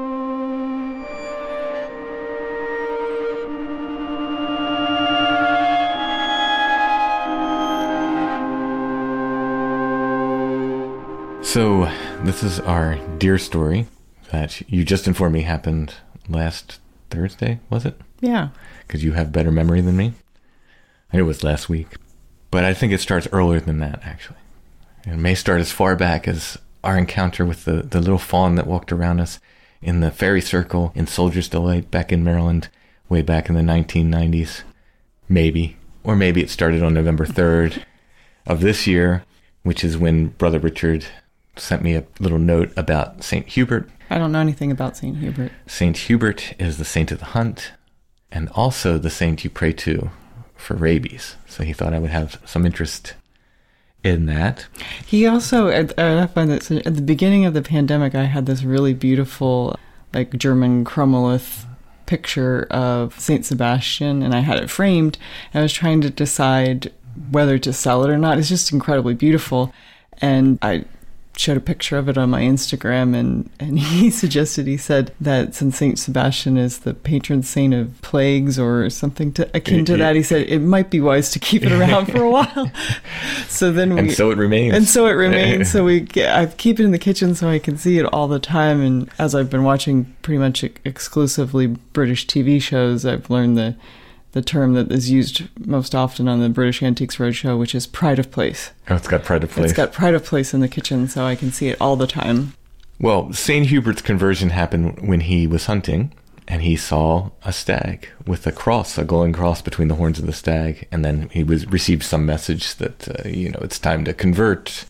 So, this is our deer story that you just informed me happened last Thursday, was it? Yeah. Because you have better memory than me. I knew it was last week. But I think it starts earlier than that, actually. It may start as far back as our encounter with the little fawn that walked around us in the Fairy Circle in Soldier's Delight back in Maryland, way back in the 1990s. Maybe. Or maybe it started on November 3rd of this year, which is when Brother Richard sent me a little note about St. Hubert. I don't know anything about St. Hubert. St. Hubert is the saint of the hunt, and also the saint you pray to for rabies. So he thought I would have some interest in that. He also, I find that at the beginning of the pandemic, I had this really beautiful, like, German chromolith picture of Saint Sebastian, and I had it framed. I was trying to decide whether to sell it or not. It's just incredibly beautiful. And I showed a picture of it on my Instagram, and he said that since Saint Sebastian is the patron saint of plagues or something akin to that, he said it might be wise to keep it around for a while. So it remains. So I keep it in the kitchen so I can see it all the time. And as I've been watching pretty much exclusively British TV shows, I've learned the term that is used most often on the British Antiques Roadshow, which is pride of place. Oh, it's got pride of place. It's got pride of place in the kitchen, so I can see it all the time. Well, St. Hubert's conversion happened when he was hunting, and he saw a stag with a cross, a glowing cross between the horns of the stag, and then he received some message that, it's time to convert,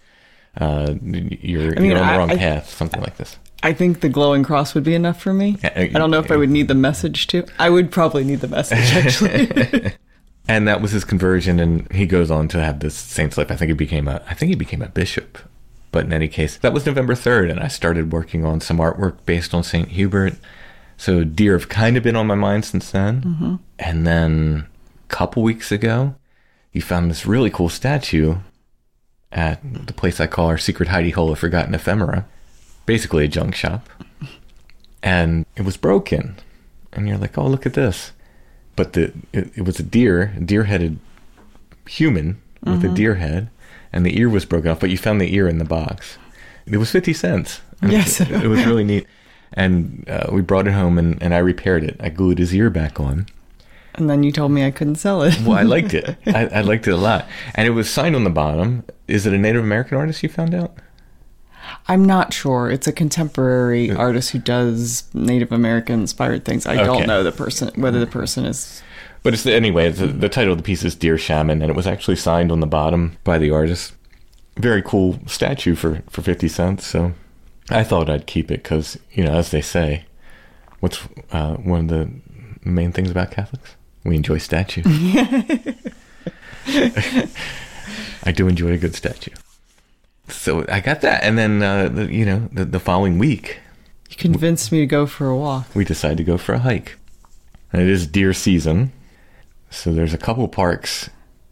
you're on the wrong path, something like this. I think the glowing cross would be enough for me. I don't know if I would need the message too. I would probably need the message, actually. And that was his conversion, and he goes on to have this saint's life. I think he became a bishop. But in any case, that was November 3rd, and I started working on some artwork based on St. Hubert. So deer have kind of been on my mind since then. Mm-hmm. And then a couple weeks ago, you found this really cool statue at the place I call our secret hidey hole of forgotten ephemera. Basically a junk shop, and it was broken, and you're like, oh, look at this. But it was a deer-headed human with a deer head, and the ear was broken off, but you found the ear in the box. It was 50 cents. Yes. It was really neat. And we brought it home, and I repaired it. I glued his ear back on. And then you told me I couldn't sell it. Well, I liked it. I liked it a lot. And it was signed on the bottom. Is it a Native American artist you found out? I'm not sure. It's a contemporary artist who does Native American inspired things. I don't know whether the person is. But the title of the piece is Deer Shaman, and it was actually signed on the bottom by the artist. Very cool statue for 50 cents. So I thought I'd keep it because, as they say, what's one of the main things about Catholics? We enjoy statues. I do enjoy a good statue. So I got that, and then the following week, you convinced me to go for a walk. We decided to go for a hike, and it is deer season. So there's a couple parks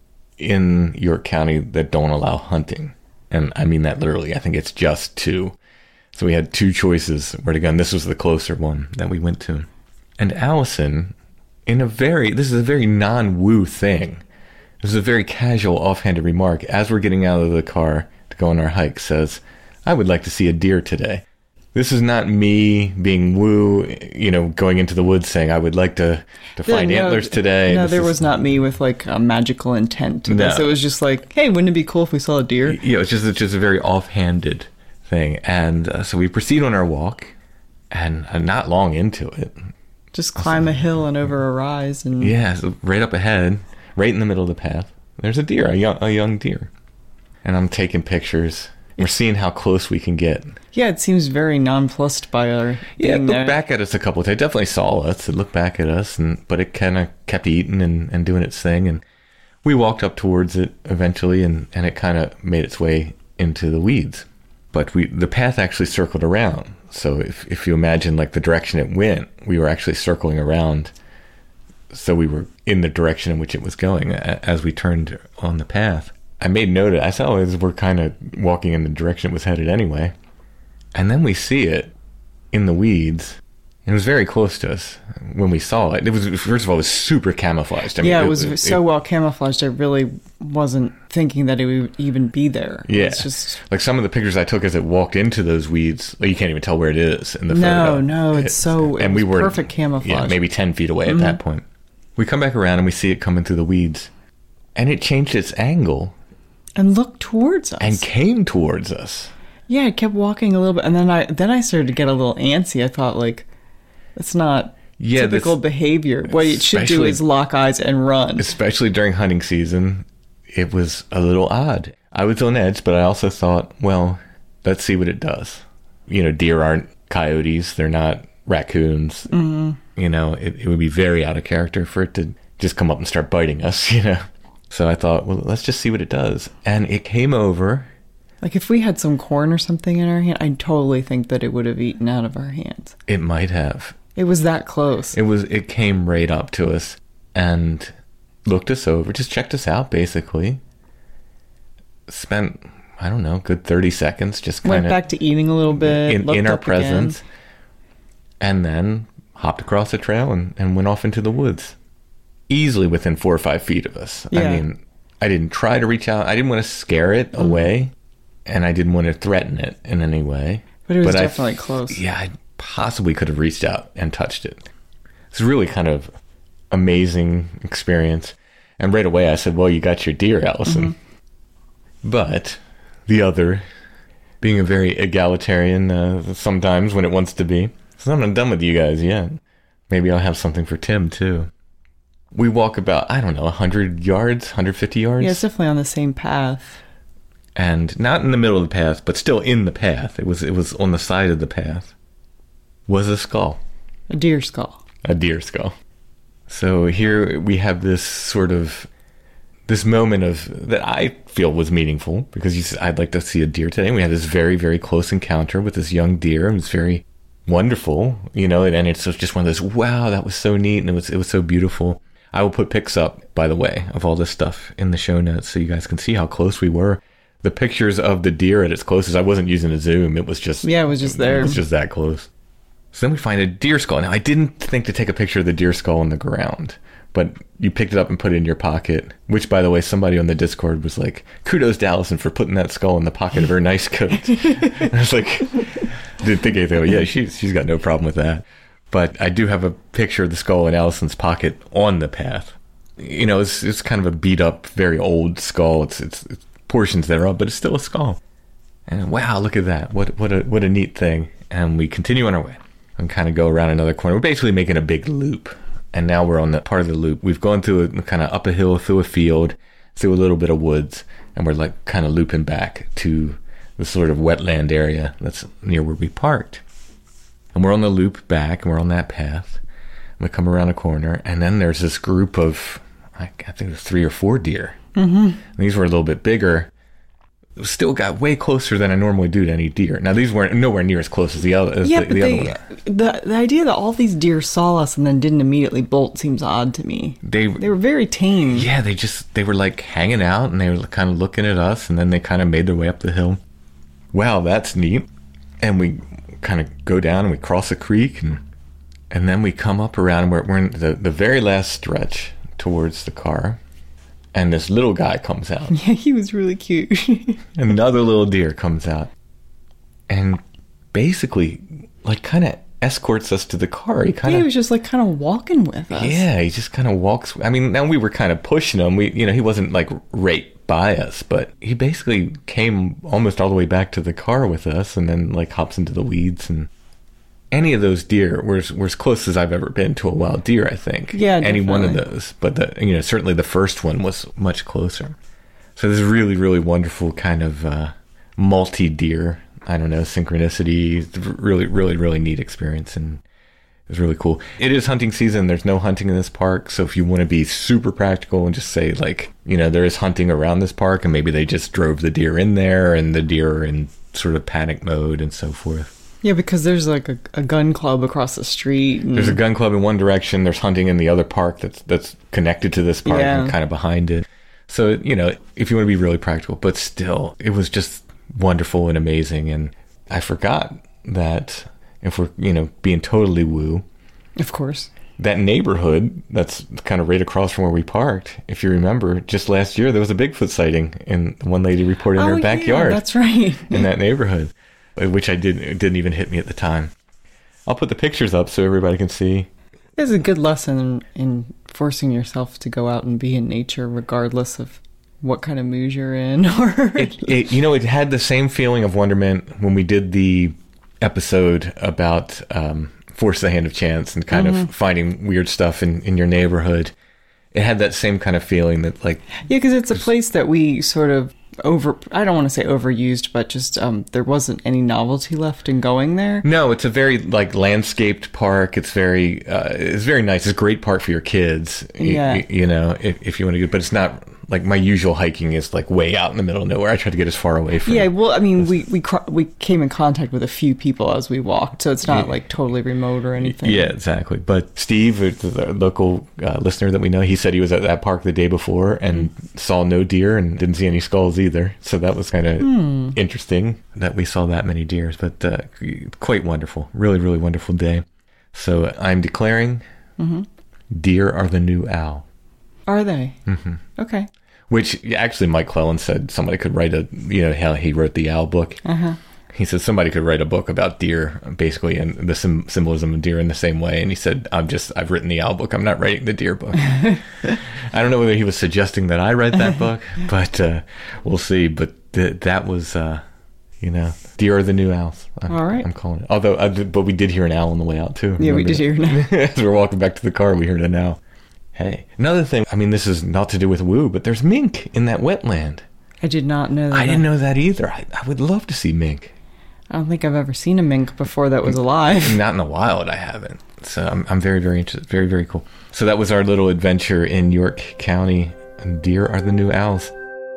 in York County that don't allow hunting, and I mean that literally. I think it's just 2. So we had 2 choices where to go, and this was the closer one that we went to. And Allison, this is a very non-woo thing. This is a very casual, offhanded remark as we're getting out of the car to go on our hike, says, I would like to see a deer today. This is not me being woo, going into the woods saying, I would like to find antlers today. No, was not me with like a magical intent to this. It was just like, hey, wouldn't it be cool if we saw a deer? It's just a very offhanded thing. And so we proceed on our walk, and not long into it. Just climb a hill and over a rise. And so right up ahead, right in the middle of the path, there's a deer, a young deer. And I'm taking pictures. We're seeing how close we can get. Yeah, it seems very nonplussed by our. Yeah, it looked back at us a couple of times. It definitely saw us. It looked back at us, but it kind of kept eating and doing its thing. And we walked up towards it eventually, and it kind of made its way into the weeds. But the path actually circled around. So if you imagine like the direction it went, we were actually circling around. So we were in the direction in which it was going as we turned on the path. I made note of it. I saw as we're kind of walking in the direction it was headed anyway. And then we see it in the weeds. It was very close to us when we saw it. It was, first of all, it was super camouflaged. I mean, it was so well camouflaged, I really wasn't thinking that it would even be there. Yeah. It's just like some of the pictures I took as it walked into those weeds, you can't even tell where it is in the photo. No, we were perfect camouflage. Yeah, maybe 10 feet away at that point. We come back around and we see it coming through the weeds. And it changed its angle. And looked towards us. And came towards us. Yeah, it kept walking a little bit. And then I started to get a little antsy. I thought, like, that's not typical behavior. What it should do is lock eyes and run. Especially during hunting season, it was a little odd. I was on edge, but I also thought, well, let's see what it does. Deer aren't coyotes. They're not raccoons. Mm-hmm. It would be very out of character for it to just come up and start biting us, So I thought, well, let's just see what it does. And it came over. Like if we had some corn or something in our hand, I totally think that it would have eaten out of our hands. It might have. It was that close. It came right up to us and looked us over, just checked us out, basically. Spent, I don't know, good 30 seconds, just kind of... Went back to eating a little bit. In our presence. Again. And then hopped across the trail and went off into the woods. Easily within 4 or 5 feet of us. Yeah. I mean, I didn't try to reach out. I didn't want to scare it away. And I didn't want to threaten it in any way. But it was definitely close. Yeah, I possibly could have reached out and touched it. It's really kind of amazing experience. And right away I said, well, you got your deer, Allison. But the other, being a very egalitarian sometimes when it wants to be, so I'm not done with you guys yet. Maybe I'll have something for Tim too. We walk about, I don't know, 100 yards, 150 yards? Yeah, it's definitely on the same path. And not in the middle of the path, but still in the path. It was on the side of the path. Was a skull. A deer skull. A deer skull. So here we have this moment of that I feel was meaningful because I'd like to see a deer today. And we had this very, very close encounter with this young deer. It was very wonderful, and it's just one of those, wow, that was so neat. And it was so beautiful. I will put pics up, by the way, of all this stuff in the show notes so you guys can see how close we were. The pictures of the deer at its closest, I wasn't using a zoom. It was just... Yeah, it was just there. It was just that close. So then we find a deer skull. Now, I didn't think to take a picture of the deer skull on the ground, but you picked it up and put it in your pocket, which, by the way, somebody on the Discord was like, kudos to Allison for putting that skull in the pocket of her nice coat. And I was like, didn't think anything. Yeah, she's got no problem with that. But I do have a picture of the skull in Allison's pocket on the path. It's kind of a beat up, very old skull. It's portions thereof, but it's still a skull. And wow, look at that. What a neat thing. And we continue on our way and kind of go around another corner. We're basically making a big loop. And now we're on the part of the loop. We've gone through kind of up a hill, through a field, through a little bit of woods, and we're like kind of looping back to the sort of wetland area that's near where we parked. And we're on the loop back, and we're on that path. And we come around a corner, and then there's this group of, I think there's 3 or 4 deer. Mm-hmm. These were a little bit bigger. Still got way closer than I normally do to any deer. Now, these weren't nowhere near as close as the other one. The idea that all these deer saw us and then didn't immediately bolt seems odd to me. They were very tame. Yeah, they were like hanging out, and they were kind of looking at us, and then they kind of made their way up the hill. Wow, that's neat. And we kind of go down, and we cross a creek, and then we come up around, and we're in the very last stretch towards the car. And this little guy comes out. Yeah, he was really cute. Another little deer comes out. And basically, like, kind of escorts us to the car. He was just, like, kind of walking with us. Yeah, he just kind of walks. I mean, now we were kind of pushing him. He wasn't, like, right by us. But he basically came almost all the way back to the car with us and then, like, hops into the weeds. And any of those deer were as close as I've ever been to a wild deer, I think. Yeah, any definitely. one of those. But certainly the first one was much closer. So this really, really wonderful kind of multi-deer, I don't know, synchronicity. Really, really, really neat experience, and it was really cool. It is hunting season. There's no hunting in this park, so if you want to be super practical and just say, like, there is hunting around this park, and maybe they just drove the deer in there, and the deer are in sort of panic mode and so forth. Yeah, because there's like a gun club across the street. There's a gun club in one direction. There's hunting in the other park that's connected to this park and kind of behind it. So, if you want to be really practical, but still, it was just wonderful and amazing. And I forgot that if we're, being totally woo. Of course. That neighborhood that's kind of right across from where we parked, if you remember, just last year, there was a Bigfoot sighting, and one lady reported in her backyard. That's right. In that neighborhood. Which it didn't even hit me at the time. I'll put the pictures up so everybody can see. It's a good lesson in forcing yourself to go out and be in nature regardless of what kind of mood you're in. It had the same feeling of wonderment when we did the episode about Force the Hand of Chance and kind of finding weird stuff in your neighborhood. It had that same kind of feeling that, like... Yeah, because it's a place that we sort of I don't want to say overused, but just there wasn't any novelty left in going there. No, it's a very, like, landscaped park. It's very nice. It's a great park for your kids. Yeah. If you want to go, but it's not Like my usual hiking is like way out in the middle of nowhere. I try to get as far away from. Yeah, well, I mean, we came in contact with a few people as we walked, so it's not like totally remote or anything. Yeah, exactly. But Steve, the local listener that we know, he said he was at that park the day before and saw no deer and didn't see any skulls either. So that was kind of interesting that we saw that many deers. But quite wonderful. Really, really wonderful day. So I'm declaring deer are the new owl. Are they? Mm-hmm. Okay. Which actually Mike Clellan said somebody could write how he wrote the owl book. He said somebody could write a book about deer, basically, and the symbolism of deer in the same way. And he said, I've written the owl book. I'm not writing the deer book. I don't know whether he was suggesting that I write that book, but we'll see. But that was, deer are the new owls. All right. I'm calling it. But we did hear an owl on the way out, too. Yeah, we did hear an owl. As we're walking back to the car, we heard an owl. Hey, another thing, I mean, this is not to do with woo, but there's mink in that wetland. I did not know that. I didn't know that either. I would love to see mink. I don't think I've ever seen a mink before that was alive. Not in the wild, I haven't. So I'm very, very interested. Very, very cool. So that was our little adventure in York County. And deer are the new owls.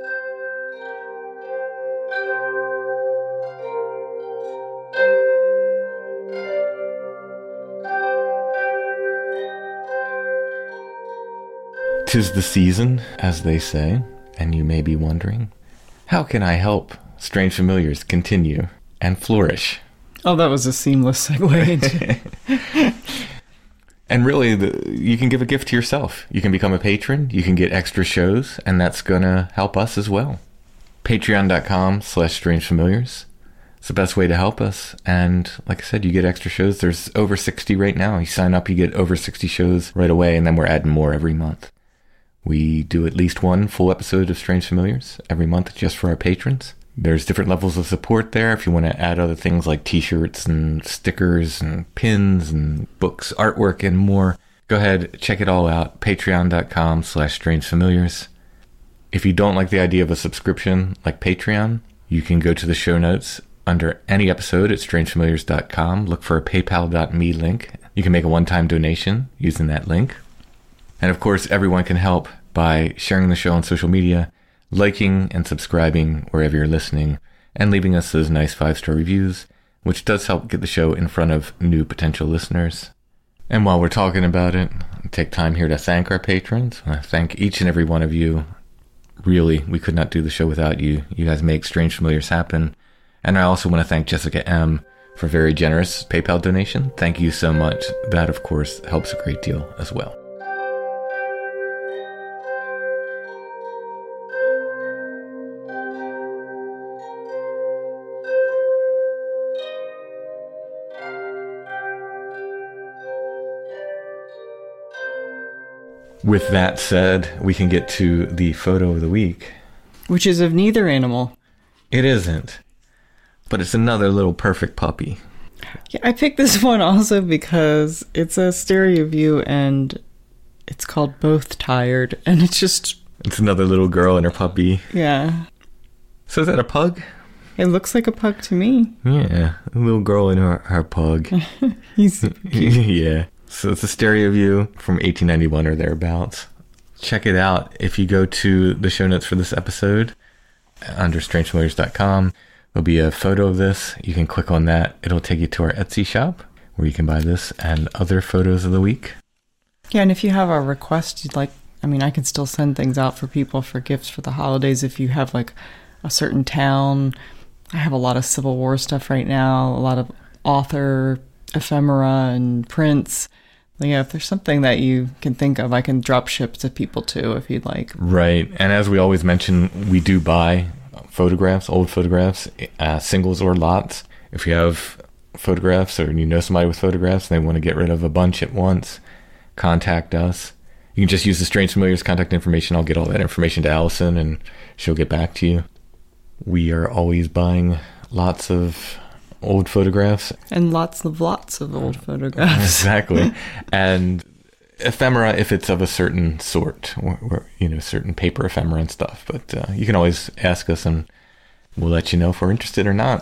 "'Tis the season, as they say, and you may be wondering, how can I help Strange Familiars continue and flourish?" Oh, that was a seamless segue. And really, you can give a gift to yourself. You can become a patron, you can get extra shows, and that's going to help us as well. Patreon.com/strangefamiliars. It's the best way to help us. And like I said, you get extra shows. There's over 60 right now. You sign up, you get over 60 shows right away, and then we're adding more every month. We do at least one full episode of Strange Familiars every month just for our patrons. There's different levels of support there. If you want to add other things like t-shirts and stickers and pins and books, artwork, and more, go ahead, check it all out. Patreon.com/strangefamiliars. If you don't like the idea of a subscription like Patreon, you can go to the show notes under any episode at strangefamiliars.com. Look for a paypal.me link. You can make a one-time donation using that link. And of course, everyone can help by sharing the show on social media, liking and subscribing wherever you're listening, and leaving us those nice 5-star reviews, which does help get the show in front of new potential listeners. And while we're talking about it, take time here to thank our patrons. I thank each and every one of you. Really, we could not do the show without you. You guys make Strange Familiars happen. And I also want to thank Jessica M. for a very generous PayPal donation. Thank you so much. That, of course, helps a great deal as well. With that said, we can get to the photo of the week. Which is of neither animal. It isn't. But it's another little perfect puppy. Yeah, I picked this one also because it's a stereo view and it's called Both Tired. And it's another little girl and her puppy. Yeah. So is that a pug? It looks like a pug to me. Yeah, a little girl and her pug. He's cute. Yeah. So it's a stereo view from 1891 or thereabouts. Check it out. If you go to the show notes for this episode under strangefamiliars.com, there'll be a photo of this. You can click on that. It'll take you to our Etsy shop where you can buy this and other photos of the week. Yeah, and if you have a request you'd like, I can still send things out for people for gifts for the holidays if you have like a certain town. I have a lot of Civil War stuff right now, a lot of author ephemera and prints. Yeah, if there's something that you can think of, I can drop ship to people too if you'd like. Right. And as we always mention, we do buy photographs, old photographs, singles or lots. If you have photographs or you know somebody with photographs and they want to get rid of a bunch at once, contact us. You can just use the Strange Familiars contact information. I'll get all that information to Allison and she'll get back to you. We are always buying lots of old photographs. And lots of old photographs. Exactly. And ephemera if it's of a certain sort, or certain paper ephemera and stuff. But you can always ask us and we'll let you know if we're interested or not.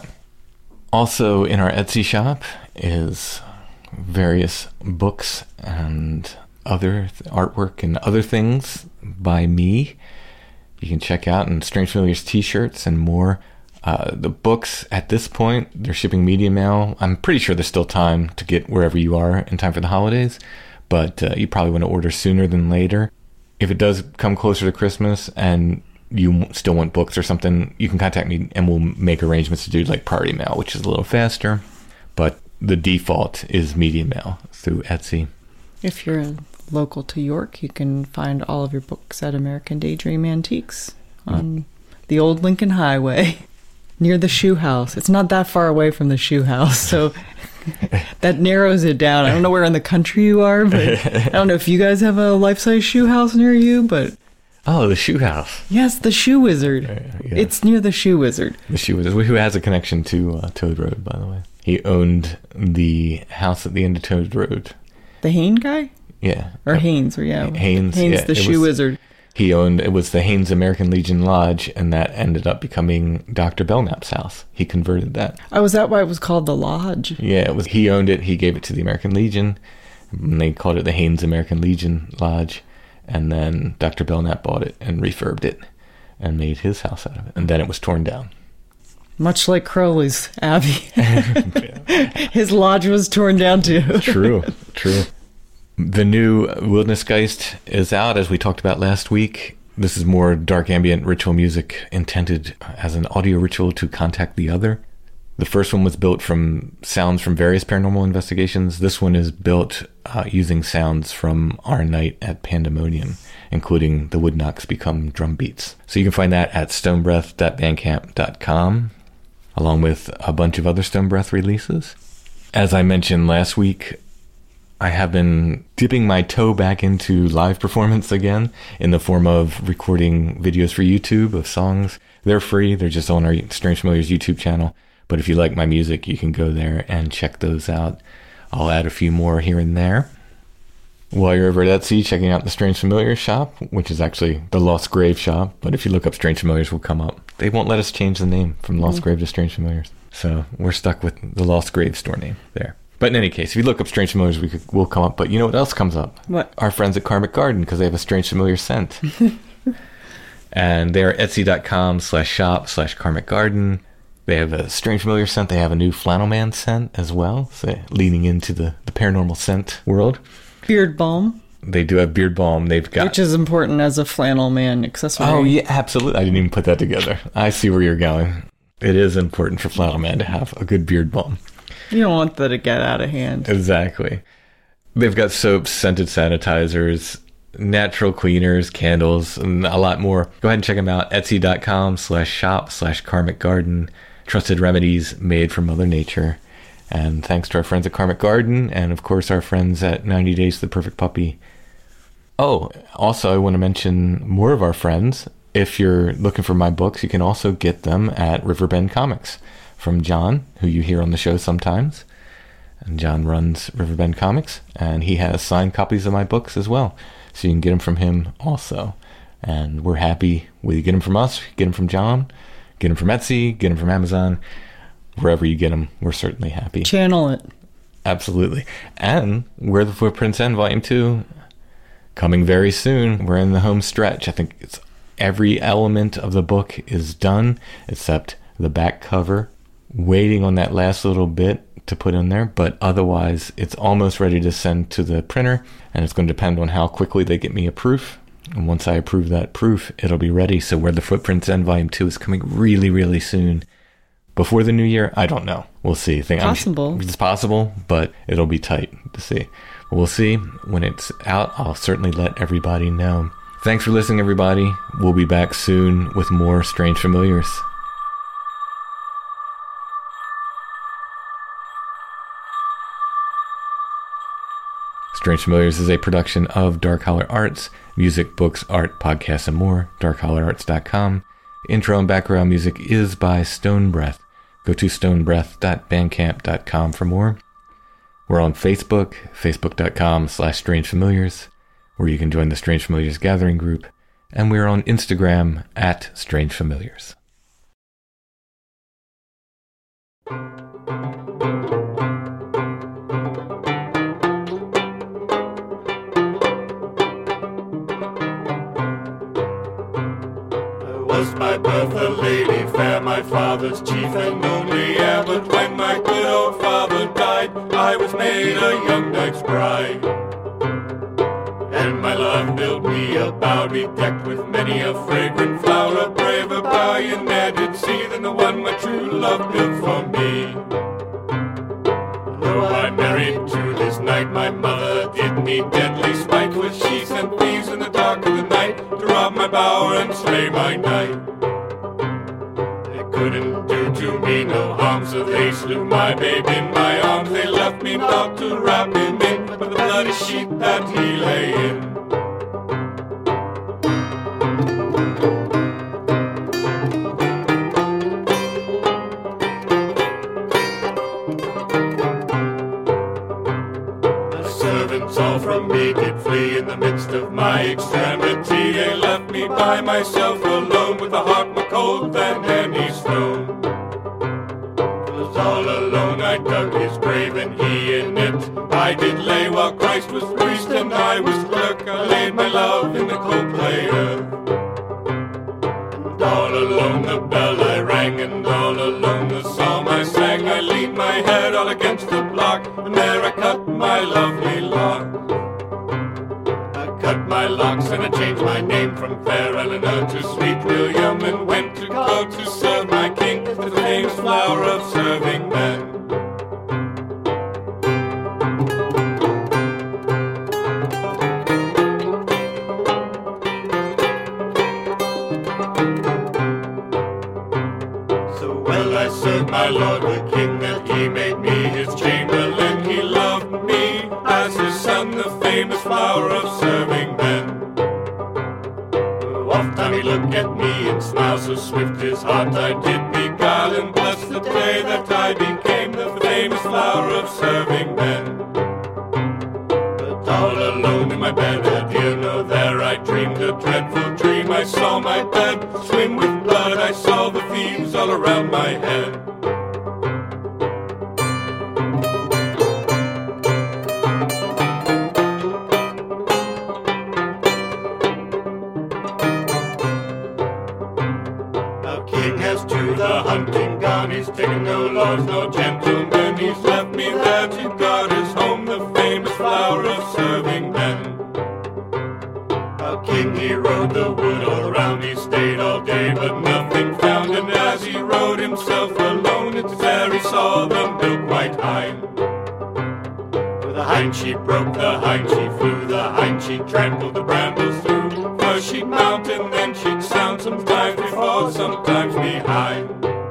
Also in our Etsy shop is various books and other artwork and other things by me. you can check out, and Strange Familiars t-shirts and more. The books, at this point, they're shipping media mail. I'm pretty sure there's still time to get wherever you are in time for the holidays, but you probably want to order sooner than later. If it does come closer to Christmas and you still want books or something, you can contact me and we'll make arrangements to do like priority mail, which is a little faster. But the default is media mail through Etsy. If you're local to York, you can find all of your books at American Daydream Antiques on the old Lincoln Highway near the shoe house. It's not that far away from the shoe house, so that narrows it down. I don't know where in the country you are, but I don't know if you guys have a life-size shoe house near you, but... Oh, the shoe house. Yes, the Shoe Wizard. Yeah. It's near the Shoe Wizard. The Shoe Wizard, who has a connection to Toad Road, by the way. He owned the house at the end of Toad Road. The Hain guy? Yeah. Or Haynes, or yeah. Haynes, Haynes, yeah, the Shoe Wizard. It was the Haynes American Legion Lodge, and that ended up becoming Dr. Belknap's house. He converted that. Oh, is that why it was called the Lodge? Yeah, he owned it. He gave it to the American Legion, and they called it the Haynes American Legion Lodge. And then Dr. Belknap bought it and refurbed it and made his house out of it. And then it was torn down. Much like Crowley's Abbey. His lodge was torn down too. True. The new Wilderness Geist is out, as we talked about last week. This is more dark ambient ritual music intended as an audio ritual to contact the other. The first one was built from sounds from various paranormal investigations. This one is built using sounds from our night at Pandemonium, including the wood knocks become drum beats. So you can find that at stonebreath.bandcamp.com, along with a bunch of other Stone Breath releases. As I mentioned last week, I have been dipping my toe back into live performance again in the form of recording videos for YouTube of songs. They're free. They're just on our Strange Familiars YouTube channel. But if you like my music, you can go there and check those out. I'll add a few more here and there. While you're over at Etsy, checking out the Strange Familiars shop, which is actually the Lost Grave shop. But if you look up Strange Familiars, will come up. They won't let us change the name from Lost Grave to Strange Familiars. So we're stuck with the Lost Grave store name there. But in any case, if you look up Strange Familiars, we'll come up. But you know what else comes up? What? Our friends at Karmic Garden, because they have a Strange Familiar scent. And they're etsy.com/shop/Karmic Garden. They have a Strange Familiar scent. They have a new Flannel Man scent as well, so leaning into the paranormal scent world. Beard balm. They do have beard balm. They've got... Which is important as a Flannel Man accessory. Oh, yeah, absolutely. I didn't even put that together. I see where you're going. It is important for Flannel Man to have a good beard balm. You don't want that to get out of hand. Exactly. They've got soaps, scented sanitizers, natural cleaners, candles, and a lot more. Go ahead and check them out. Etsy.com/shop/Karmic Garden. Trusted remedies made from Mother Nature. And thanks to our friends at Karmic Garden, and of course our friends at 90 Days to the Perfect Puppy. Oh, also I want to mention more of our friends. If you're looking for my books, you can also get them at Riverbend Comics from John, who you hear on the show sometimes. And John runs Riverbend Comics, and he has signed copies of my books as well. So you can get them from him also. And we're happy whether you get them from us, get them from John, get them from Etsy, get them from Amazon. Wherever you get them, we're certainly happy. Channel it. Absolutely. And Where the Footprints End, Volume 2, coming very soon. We're in the home stretch. I think it's every element of the book is done, except the back cover. Waiting on that last little bit to put in there, but otherwise it's almost ready to send to the printer, and it's going to depend on how quickly they get me a proof. And once I approve that proof, it'll be ready. So Where the Footprints End, Volume 2 is coming really, really soon. Before the new year? I don't know. We'll see. Possible. It's possible, but it'll be tight to see. But we'll see. When it's out, I'll certainly let everybody know. Thanks for listening, everybody. We'll be back soon with more Strange Familiars. Strange Familiars is a production of Dark Holler Arts. Music, books, art, podcasts, and more. DarkHollerArts.com. Intro and background music is by Stone Breath. Go to stonebreath.bandcamp.com for more. We're on Facebook, facebook.com/strangefamiliars, where you can join the Strange Familiars gathering group. And we're on Instagram @strangefamiliars. by birth a lady fair, my father's chief and only heir. But when my good old father died, I was made a young knight's bride. And my love built me a bower bedecked with many a fragrant flower, a braver bower you ne'er did see than the one my true love built for me. Though I'm married to this knight, my mother did me deadly spite, for she sent thieves in the dark of the night to rob my bower and slay my knight. They couldn't do to me no harm, so they slew my babe in my arms. They left me not to wrap him in, but the bloody sheet that he lay in. All from me did flee in the midst of my extremity. They left me by myself alone, with a heart more cold than any stone. 'Twas all alone I dug his grave, and he in it I did lay, while Christ was priest and I was clerk. I laid my love in the cold clay earth. And all alone the bell I rang, and all alone the psalm I sang. I leaned my head all against the block, and there I cut my lovely lock. I cut my locks and I changed my name from Fair Eleanor to Sweet William, and went to court to serve my king, the famous flower of serving men. So well I served my lord the king, that he made me his chamberlain. He loved me as his son, the famous flower of serving men. Oft time he looked at me and smiled, so swift his heart I did beguile, and blessed the day that I became the famous flower of serving men. But all alone in my bed, dear, no, there I dreamed a dreadful dream. I saw my bed swim with blood, I saw the thieves all around my head. To the hunting gone, he's taken no lords, no gentlemen. He's left me there to guard his home, the famous flower of serving men. Our king, he rode the wood all around, he stayed all day, but nothing found. And as he rode himself alone, it's there he saw the milk-white hind. For the hind she broke, the hind she flew, the hind she trampled the brambles through. First she'd mount and then she'd sound, sometimes before, sometimes behind.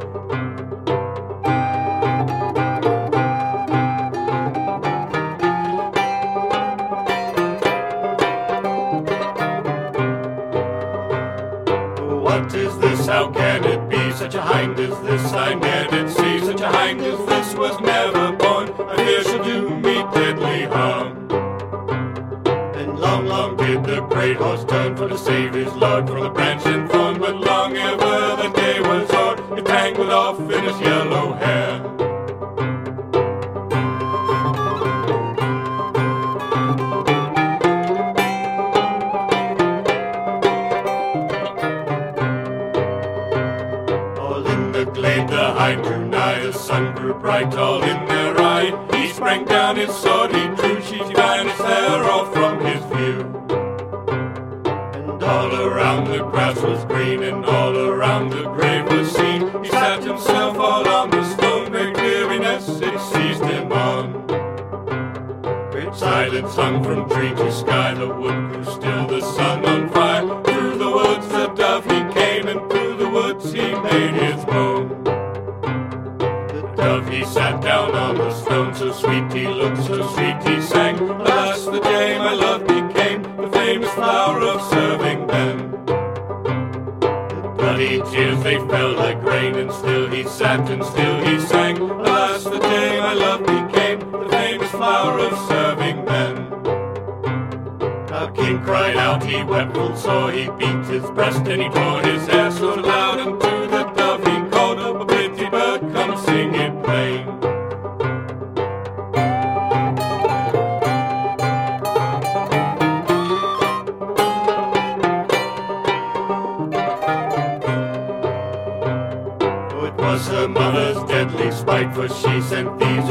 What is this? How can it be? Such a hind as this I ne'er did see. Such a hind as this was never born. I fear she'll do me deadly harm. Long, long did the great horse turn for to save his lord from the branch and thorn, but long ever the day was o'er, it tangled off in his yellow hair. All in the glade the hind drew nigh, the sun grew bright all in their eye. He sprang down his sword, he drew, she ran his hair all from his view. And all around the grass was green, and all around the grave was seen. He sat himself all on the stone, great weariness it seized him on. Great silence hung from tree to sky, the wood grew still, the sun on fire. Through the woods the dove he came, and through the woods he made his moan. Dove he sat down on the stone, so sweet he looked, so sweet he sang. Alas, the day my love became the famous flower of serving men. The bloody tears they fell like rain, and still he sat and still he sang. Alas, the day my love became the famous flower of serving men. Our king cried out, he wept full sore, he beat his breast and he tore his hair so loud, and to the dove he called, a pretty bird, come sing it plain.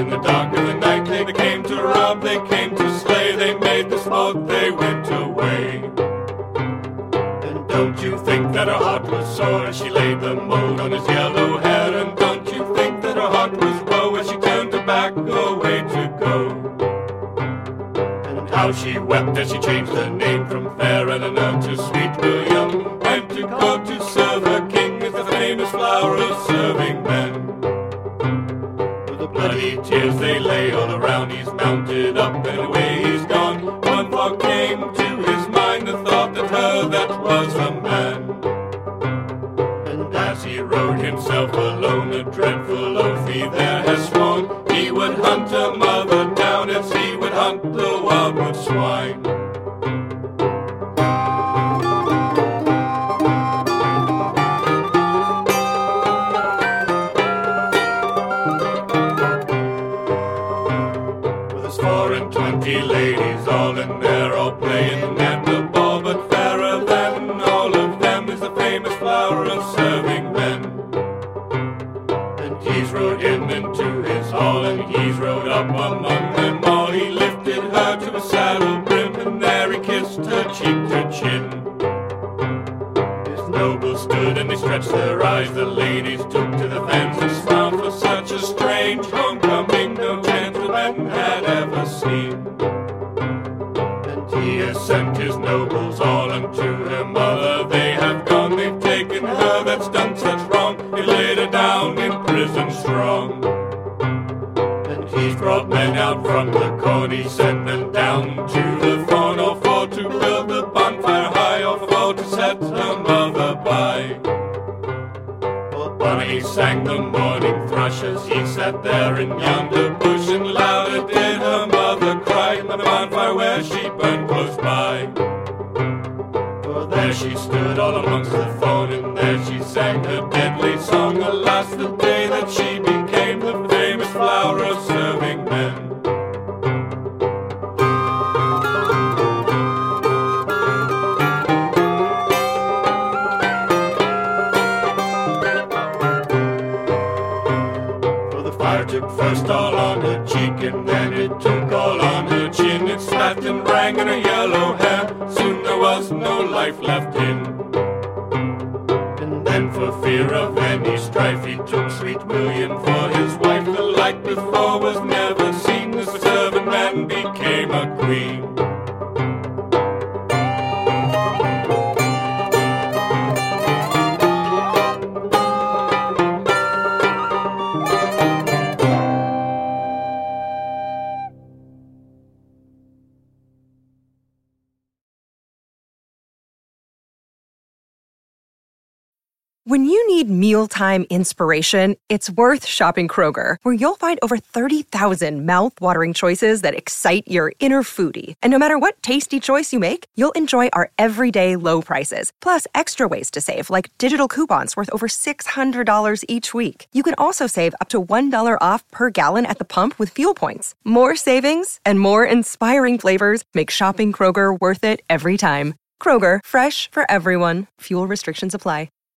in the dark of the night. They came to rob, they came to slay. They made the sport, they went away. And don't you think that her heart was sore as she laid the mold on his yellow hair? And don't you think that her heart was woe as she turned her back away to go? And how she wept as she changed her name from Fair Eleanor to Sweet William, went to court to serve her king as the famous flower of serving men. With the bloody tears they lay all around, he's mounted up and away he's gone. One thought came to his mind, the thought that her that was a man. And as he rode himself alone, a dreadful oath he there has sworn, he would hunt her mother down as he would hunt the wildwood swine. With his 24 ladies all in there, all playing at the ball, but fairer than all of them is the famous flower of serving men. And he's rode him into his hall, and he's rode up among them all. He lifted her to a saddle brim, and there he kissed her cheek to chin. His nobles stood and they stretched their eyes, the ladies took to the fence and smiled, for such a strange homecoming no gentleman had ever seen. And he has sent his nobles all unto her mother. They have gone, they've taken her that's done such wrong, they laid her down in prison strong. And he's brought men out from the corn, he sent them down to the thorn, all for to build the bonfire high, all for to set her mother by. While he sang the morning thrush as he sat there in yonder bush, and louder did her mother cry in the bonfire where she burned close by. For there she stood all amongst the thorn, and there she sang her deadly song. Alas, the day that she became the famous flower of serving men. Took first all on her cheek, and then it took all on her chin. It spat and rang in her yellow hair, soon there was no life left in. And then for fear of any strife, he took Sweet William for his wife. The like before was never seen, the servant man became a queen. When you need mealtime inspiration, it's worth shopping Kroger, where you'll find over 30,000 mouth-watering choices that excite your inner foodie. And no matter what tasty choice you make, you'll enjoy our everyday low prices, plus extra ways to save, like digital coupons worth over $600 each week. You can also save up to $1 off per gallon at the pump with fuel points. More savings and more inspiring flavors make shopping Kroger worth it every time. Kroger, fresh for everyone. Fuel restrictions apply.